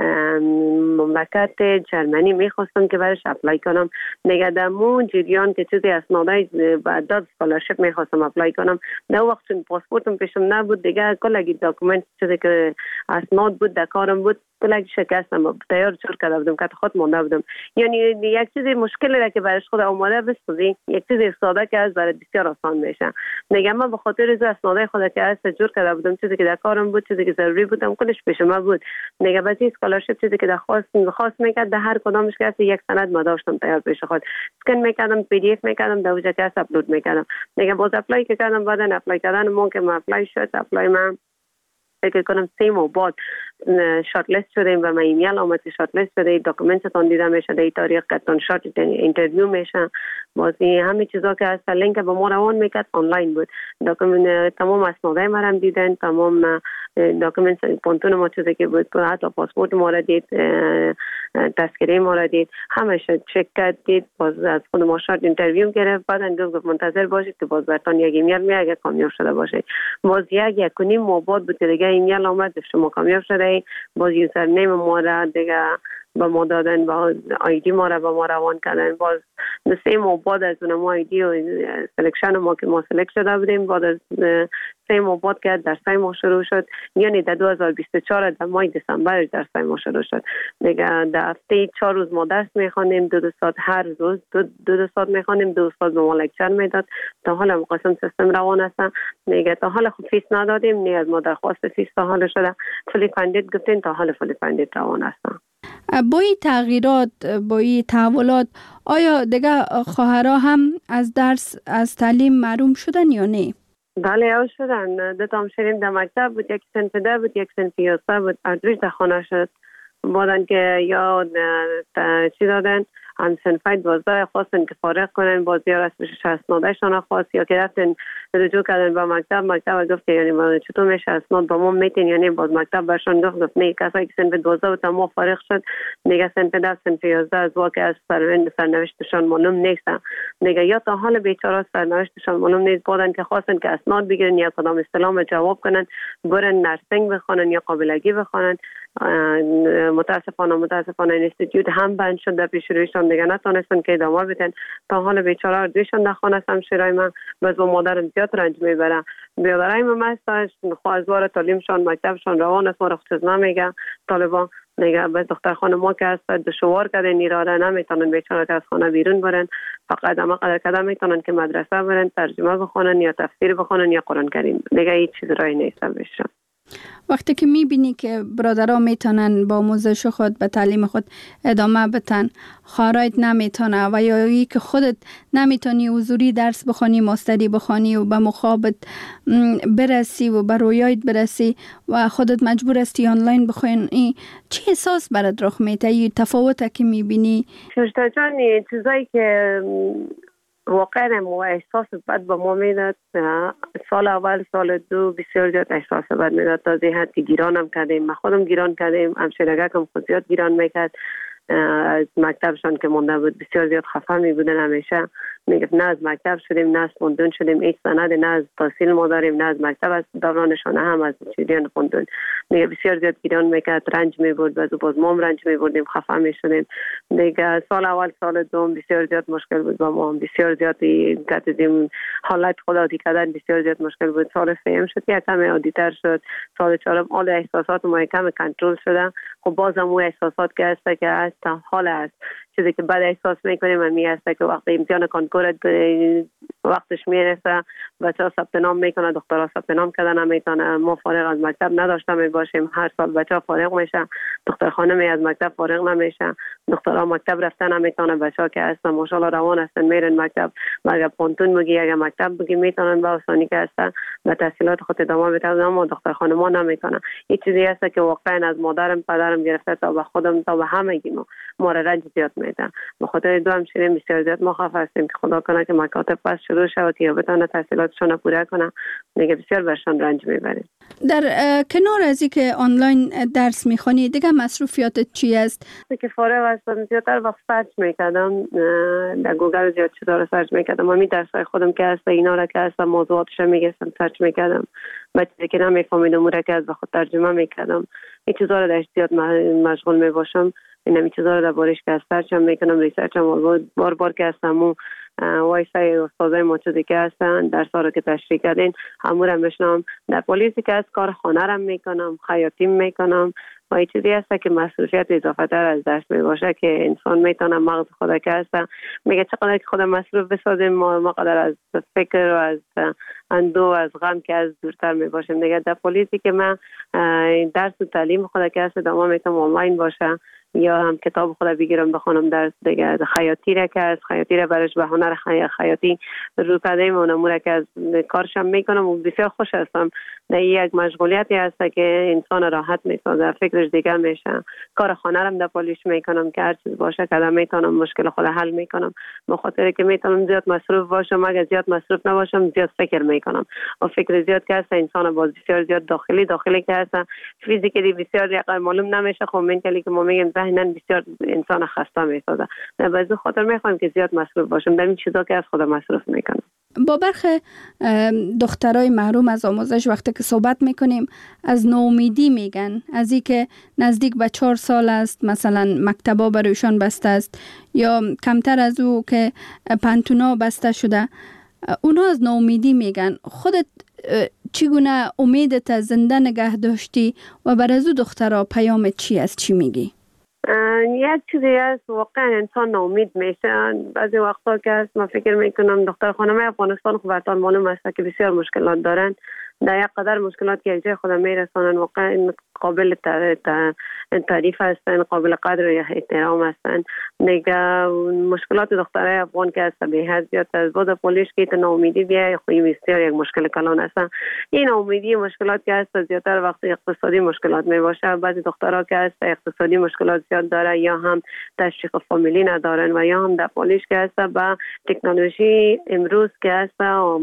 مملکت جرمنی میخواستم که برش اپلای کنم. دیگه در مون جریان که چیزی اسنادای بعد از اسکالرشپ میخواستم اپلای کنم، در وقت چون پاسپورتم پیشم نبود، دیگه کلی داکومنت چیزی که اسناد بود در کارم بود کلی شکستم، تیار جور کرده بودم که خود مونده بودم. یعنی یک چیزی مشکلی را که برش خود آماده بسازی، یک چیزی ساده که از برای بسیار آسان میشه. دیگه من به خاطر از اسنادای خود که از جور کرده بودم، چیزی که در کارم بود، چیزی که ضروری بودم کلش پیش ما بود. دیگه بعضی اسکالرشپ چیزی که درخواست خواست میکرد، در هر کدامش که یک سند ما داشتم تیار پیش خود، اسکن میکردم، پی دی اف میکردم، در اونجا که اپلود میکردم. دیگه باز اپلای کردم، بعدن اپلای کردن مون که ما اپلای شد، اپلای من فکر کنم سه ماه بعد شارت لیست شدیم و من ایمیل آمد که شارت لیست شده، داکومنتتون دیده میشه، در تاریخ کتون شارت اینترویو میشه. بازی همه چیزا که از لینک به ما روان میکرد آنلاین بود. داکومنت تمام اسنادای ما هم دیدن، تمام داکومنت پانتون ما چیزی که بود، حتی پاسپورت ما را دید، تذکره ما را دید، همه شد چک کرد، دید. باز از خود ما شارت اینترویو گرفت، بعد گفت منتظر باشید که باز برتان یک ایمیل میاد اگه کامیاب شده باشه. باز یک یک کنیم ما بعد بود دیگه ایمیل آمد شما کامیاب شده، باز یوزر نیم ما را دیگه به ما دادن، با آیدی ما را به ما روان کردن. باز سه ماه بعد از اون ما آیدی و سلکشن ما که ما سلکت شده بودیم، بعد از سه ماه بعد که در سه ماه شروع شد، یعنی در دو هزار و بیست و چهار در ماه دسامبر در سه ماه شروع شد. دیگه در هفته چهار روز ما درس میخوانیم، دو دو ساعت هر روز دو دو, دو ساعت میخوانیم، دو ساعت به ما لکچر میداد. تا حالا مقاسم سیستم روان است. دیگه تا حالا خود فیس ندادیم، نه از ما درخواست فیس تا حالا شده. فولی فاندد گفتین، تا حالا فولی فاندد روان است. با این تغییرات، با این تحولات، آیا دیگه خواهرها هم از درس، از تعلیم محروم شدن یا نه؟ بله او شدن. دو تا هم شدیم در مکتب بود، یک سنف ده بود، یک سنف یازده بود. اردویش در خانه شد. بودن که یا چی دادن، هم سنفای دوازده خواستن که فارغ کنن، بازی ها رسمش اسنادشان خواست، یا که رفتن رجوع کردن با مکتب. مکتب گفت یعنی چطور میشه اسناد با ما میتین، یعنی باز مکتب برشان گفت گفت نه، کسایی که سنف دوازده بود ما فارغ شد، دیگه سنف ده سنف یازده از واقع از سرنوشتشان معلوم نیست. دیگه یا تا حال بیچاره سرنوشتشان معلوم نیست. بودن که خواستن که اسناد بگیرن یا کدام استلام جواب کنن، برن نرسینگ بخونن یا قابلگی بخونن. متاسفانه متاسفانه اینستیتوت هم بند شد در پیش رویشان، دیگه نتونستن که ادامه بدن. تا حال بیچاره اردویشان در خانه است. همشیرای من باز با مادرم زیاد رنج میبره. بیادرای من مستش خواهزوار تعلیمشان مکتبشان روان است، ما را چیز نمیگه. طالبان دیگه به دختر خانه ما که هست دشوار کردن، ایراده نمیتونن بیچاره که از خانه بیرون برن. فقط اما قدر کدام میتونن که مدرسه برن، ترجمه بخونن یا تفسیر بخونن یا قرآن کریم. دیگه هیچ چیز رای نیست بشه. وقتی که میبینی که برادرها میتونن با آموزش خود به تعلیم خود ادامه بدن، خواهرایت نمیتونه، و یا ای که خودت نمیتونی حضوری درس بخونی، ماستری بخونی و به مخابت برسی و به رویایت برسی و خودت مجبور استی آنلاین بخونی، چه احساس برات رخ میده؟ این تفاوته که میبینی؟ ششتا جان چیزایی که واقعا مو احساس بد به ما میداد. سال اول سال دو بسیار زیاد احساس بد میداد، تا زی حد که گیرانم کردیم. ما خودم گیران کردیم، همشیرگکم خود زیاد گیران میکرد. از مکتبشان که مونده بود بسیار زیاد خفه می بودن. همیشه میگفت نه از مکتب شدیم، نه از خوندون شدیم، هیچ سند نه از تحصیل ما داریم، نه از مکتب از دورانشان، هم از چیزیان خوندون. میگه بسیار زیاد گیران میکرد، رنج میبرد، باز باز ما رنج میبردیم، خفه میشدیم. دیگه سال اول سال دوم بسیار زیاد مشکل بود با ما، بسیار زیاد کردیم حالت خودآتی کردن بسیار زیاد مشکل بود. سال سوم شد یک کم عادی‌تر شد. سال چهارم آل احساسات ما کم کنترل شده. خب بازم اون احساسات که هست که هست حال است، چیزی که بعد احساس میکنیم همی هست که وقتی امتحان کنکور وقتش میرسه بچه ها ثبت نام میکنه، دخترها ثبت نام کردن نمیتونه. ما فارغ از مکتب نداشته می باشیم، هر سال بچه ها فارغ میشه، دختر خانمی از مکتب فارغ نمیشه، دخترها مکتب رفتن نمیتونه. بچه ها که هستن ماشاءالله روان هستن میرن مکتب، اگر پانتون بگی اگر مکتب بگی میتونن با آسانی که هستن به تحصیلات خود ادامه بدن، اما دختر خانما نمیتونه. این چیزی هست که واقعا از مادرم پدرم گرفته تا به خودم تا به همگی ما ما را رنج زیاد میده. به خاطر دو همشیرین بسیار زیاد ما خواف هستیم که خدا کنه که مکاتب پس شروع شود یا بتونه تحصیلاتشون پوره کنه. دیگه بسیار برشان رنج میبریم. در کنار از اینکه آنلاین درس میخونی دیگه مصروفیاتت چی است؟ که فارغ هستم زیادتر وقت سرچ میکردم، در گوگل زیاد چیزا رو سرچ میکردم. همین درسای خودم که هست اینا را که هست موضوعاتش میگستم سرچ میکردم. بچه که نمیفهمیدم اون را که از بخود ترجمه میکردم. این چیزا رو در زیاد مشغول میباشم. این همین چیزا رو در بارش که سرچ هم میکنم، ریسرچ هم بار بار که هستم و وایسای استادای موجودی که هستن درس ها رو که تشریح کردین همون رو میشنم. در پلیسی که از کار خانه رو میکنم، خیاطی میکنم و این چیزی هست که مسئولیت اضافه تر از دست میباشه که انسان میتونه مغز خود که هست میگه چقدر که خود مصروف بسازیم ما مقدر از فکر و از اندو و از غم که از دورتر میباشیم. دیگه در پلیسی که من درس و تعلیم خود که هست دامه میتونم آنلاین باشه یا هم کتاب خود بگیرم بخونم درس. دیگه خیاطی را که از خیاطی را برش به هنر خی... خیاطی رو کردیم و نمونه که از کارشم میکنم و بسیار خوش هستم. در یک مشغولیتی هست که انسان راحت میسازه، فکرش دیگه میشه. کار خانه رم در پالیش میکنم که هر چیز باشه که میتونم مشکل خود حل میکنم. به خاطر که میتونم زیاد مصروف باشم، اگر زیاد مصروف نباشم زیاد فکر میکنم و فکر زیاد که هست انسان باز بسیار زیاد داخلی داخلی که هست فیزیکلی بسیار یقه معلوم نمیشه. خب منتالی که ما میگیم ذهنن بسیار انسان خسته میسازه. در بعضی خاطر میخوایم که زیاد مصروف باشم، در این چیزا که از خود مصروف میکنم. با برخی دخترای محروم از آموزش وقتی که صحبت میکنیم از نومیدی میگن، از این که نزدیک به چهار سال است مثلا مکتبا برایشان بسته است یا کمتر از او که پانتونا بسته شده. اونا از نومیدی میگن. خودت چگونه امیدت زنده نگه داشتی و بر از او دخترها پیام چی است؟ چی میگی؟ یک چیزی است، واقعا انسان ناامید میشه بعضی وقتا که است. من فکر میکنم دختر خانم افغانستان خب براتون معلوم است که بسیار مشکلات دارن، در یک قدر مشکلات که یک جای خود میرسانن واقعا قابل تعریف هستن، قابل قدر و احترام هستن. دیگه مشکلات دخترای افغان که است به حد زیاد از بود پولیش که تا ناامیدی بیای خوی بسیار یک مشکل کلان است. این ناامیدی مشکلات که است زیادتر وقتی اقتصادی مشکلات می باشه. بعضی دخترها که است اقتصادی مشکلات زیاد داره یا هم تشویق فامیلی ندارن و یا هم در پولیش که است با تکنولوژی امروز که است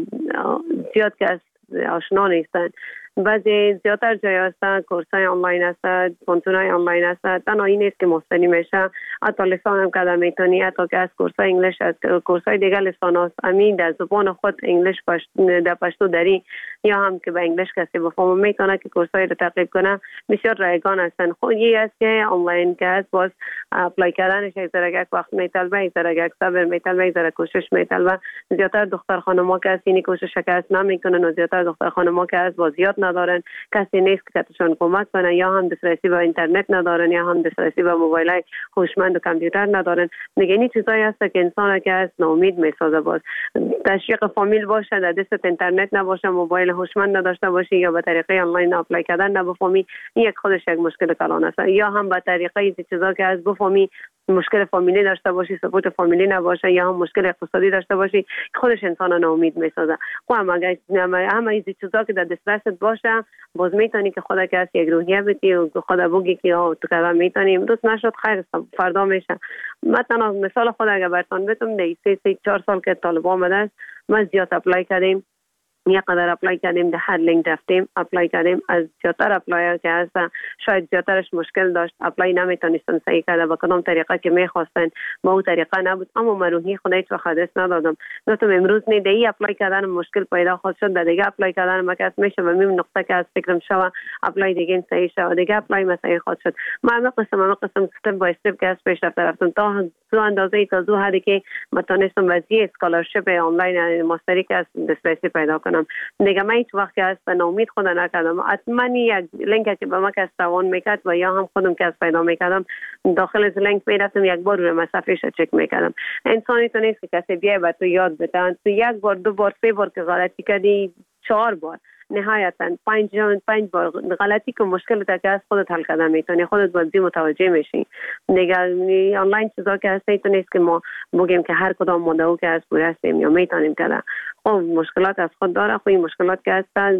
زیاد که است آشنا نیستن. بعضی زیادتر جای هستن کورسای آنلاین هستن، پانتونای آنلاین هستن. تنها این نیست که مستنی میشه، حتی لسان هم کده میتونی، حتی که از کورسای انگلیش هست، کورسای دیگه لسان هست امین در زبان خود انگلیش پشت در پشتو داری یا هم که به انگلیش کسی بفهمه میتونه که کورسای رو تقریب کنه. بسیار رایگان هستن. خود یه است که آنلاین که هست باز اپلای کردنش یک ذره یک وقت میطلبه، یک ذره یک صبر میطلبه، یک ذره کوشش میطلبه. زیادتر دختر خانم‌ها که هست این کوشش که هست نمیکنن و زیادتر دختر خانم‌ها که هست باز یاد ندارن، کسی نیست که کتشان کمک کنه، یا هم دسترسی به اینترنت ندارن یا هم دسترسی به موبایل هوشمند و کامپیوتر ندارن. دیگه این چیزایی هست که انسان که هست ناامید میسازه. باز تشویق فامیل باشه، در دست اینترنت نباشه، موبایل هوشمند نداشته باشی یا به طریقه آنلاین اپلای کردن نبفهمی، این یک خودش یک مشکل کلان است. یا هم به طریقه این چیزا که از بفهمی مشکل فامیلی داشته باشی، سپورت فامیلی نباشه یا هم مشکل اقتصادی داشته باشی، خودش انسان ناامید میسازه. خب هم اگه همه این چیزا که در دسترست باشه باز میتونی که خدا که یک روحیه بدی و خدا بگی که تو کدام میتونی امروز نشد خیر فردا میشه. مثلا مثال خود اگه براتون بگم در سه سه چهار سال که طالبان آمده است ما زیاد اپلای کردیم، یک قدر اپلای کردیم، در هر لینک رفتیم اپلای کردیم. از زیادتر اپلای که هست شاید زیادترش مشکل داشت، اپلای نمیتونستن صحیح کرده با کدام طریقه که میخواستن با اون طریقه نبود. اما من روحی خدا هیچ وقت دست ندادم. گفتم امروز نه دی اپلای کردن مشکل پیدا خواهد شد، در دیگه اپلای کردن ما کس میشه و میم نقطه که از فکرم شوه اپلای دیگه صحیح شوه دیگه اپلای مسئله خواهد شد. ما هم قسم هم قسم استپ بای استپ که از پیش رفته رفتم تا تو اندازه تا دو حدی که متونستم وضعیت اسکالرشپ آنلاین ماستری که از دسترسی پیدا کنم. دیگه من هیچ وقت که از ناامید خود نکردم. حتما یک لینک که به ما که استوان میکرد و یا هم خودم که از پیدا میکردم داخل از لینک میرفتم یک بار روی مصفحهش چک میکردم. انسانی تو نیست که کسی بیای به تو یاد بده، تو یک بار دو بار سه بار که غلطی کردی چهار بار نهایتا پنج پنج بار غلطی که مشکل تا که از خودت حل کردن میتونی، خودت بازی متوجه میشی. دیگه آنلاین چیزا که هست تو نیست که ما بگیم که هر کدام مدعو که از پوره هستیم یا میتونیم کردن. خب مشکلات از خود داره. خب این مشکلات که هست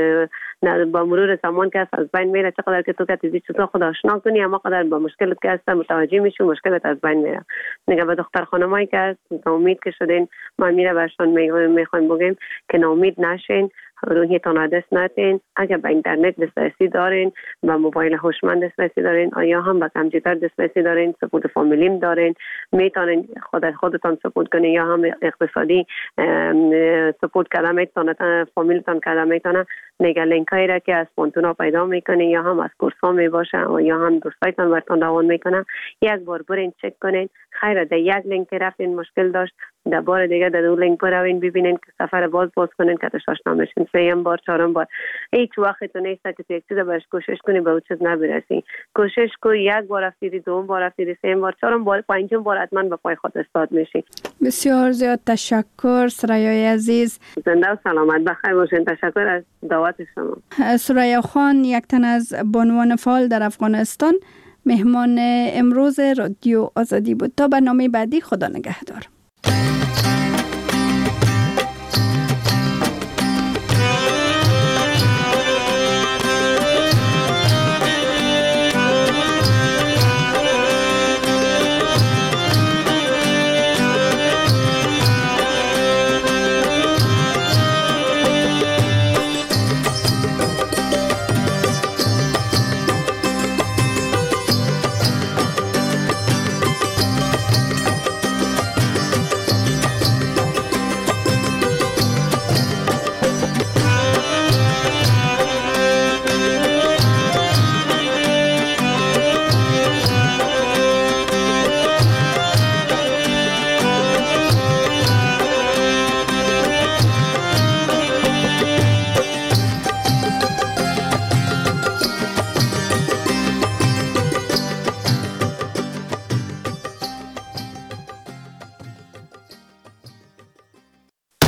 با مرور زمان که هست از بین میره. چقدر که تو که تیزی چیزا خود آشنا کنی اما قدر با مشکلات که هست متوجه میشی مشکلات از بین میره. دیگه به دختر خانمایی که هست ناامید که شدین ما میره برشان میخوایم بگیم که ناامید نشین، روحیتان را دست ندین. اگر به اینترنت دسترسی دارین، به موبایل هوشمند دسترسی دارین یا هم به کامپیوتر دسترسی دارین، سپورت فامیلیم دارین، میتونین خود خودتان سپورت کنین یا هم اقتصادی سپورت کردن میتونه، فامیلتان کردن میتونه. دیگه لینک هایی را که از پانتونا پیدا میکنین یا هم از کورس ها میباشه و یا هم دوستایتان براتون روان میکنه، یک بار برین چک کنین. خیر در یک لینک رفتین مشکل داشت، در بار دیگه در دو لینک بروین ببینین که سفر باز باز کنین که تشاش نمیشین. سیم بار چهارم بار هیچ وقت تو نیست که تو یک چیز برش کوشش کنی به اون چیز نبرسی. کوشش کو یک بار رفتیدی، دوم بار رفتیدی، سیم بار، چهارم بار، پنجم بار حتما به پای خود استاد میشی. بسیار زیاد تشکر سرایای عزیز. زنده و سلامت بخیر باشین. تشکر از دعوت شما. سریا خان یک تن از بانوان فعال در افغانستان مهمان امروز رادیو آزادی بود. تا برنامه بعدی خدا نگهدار.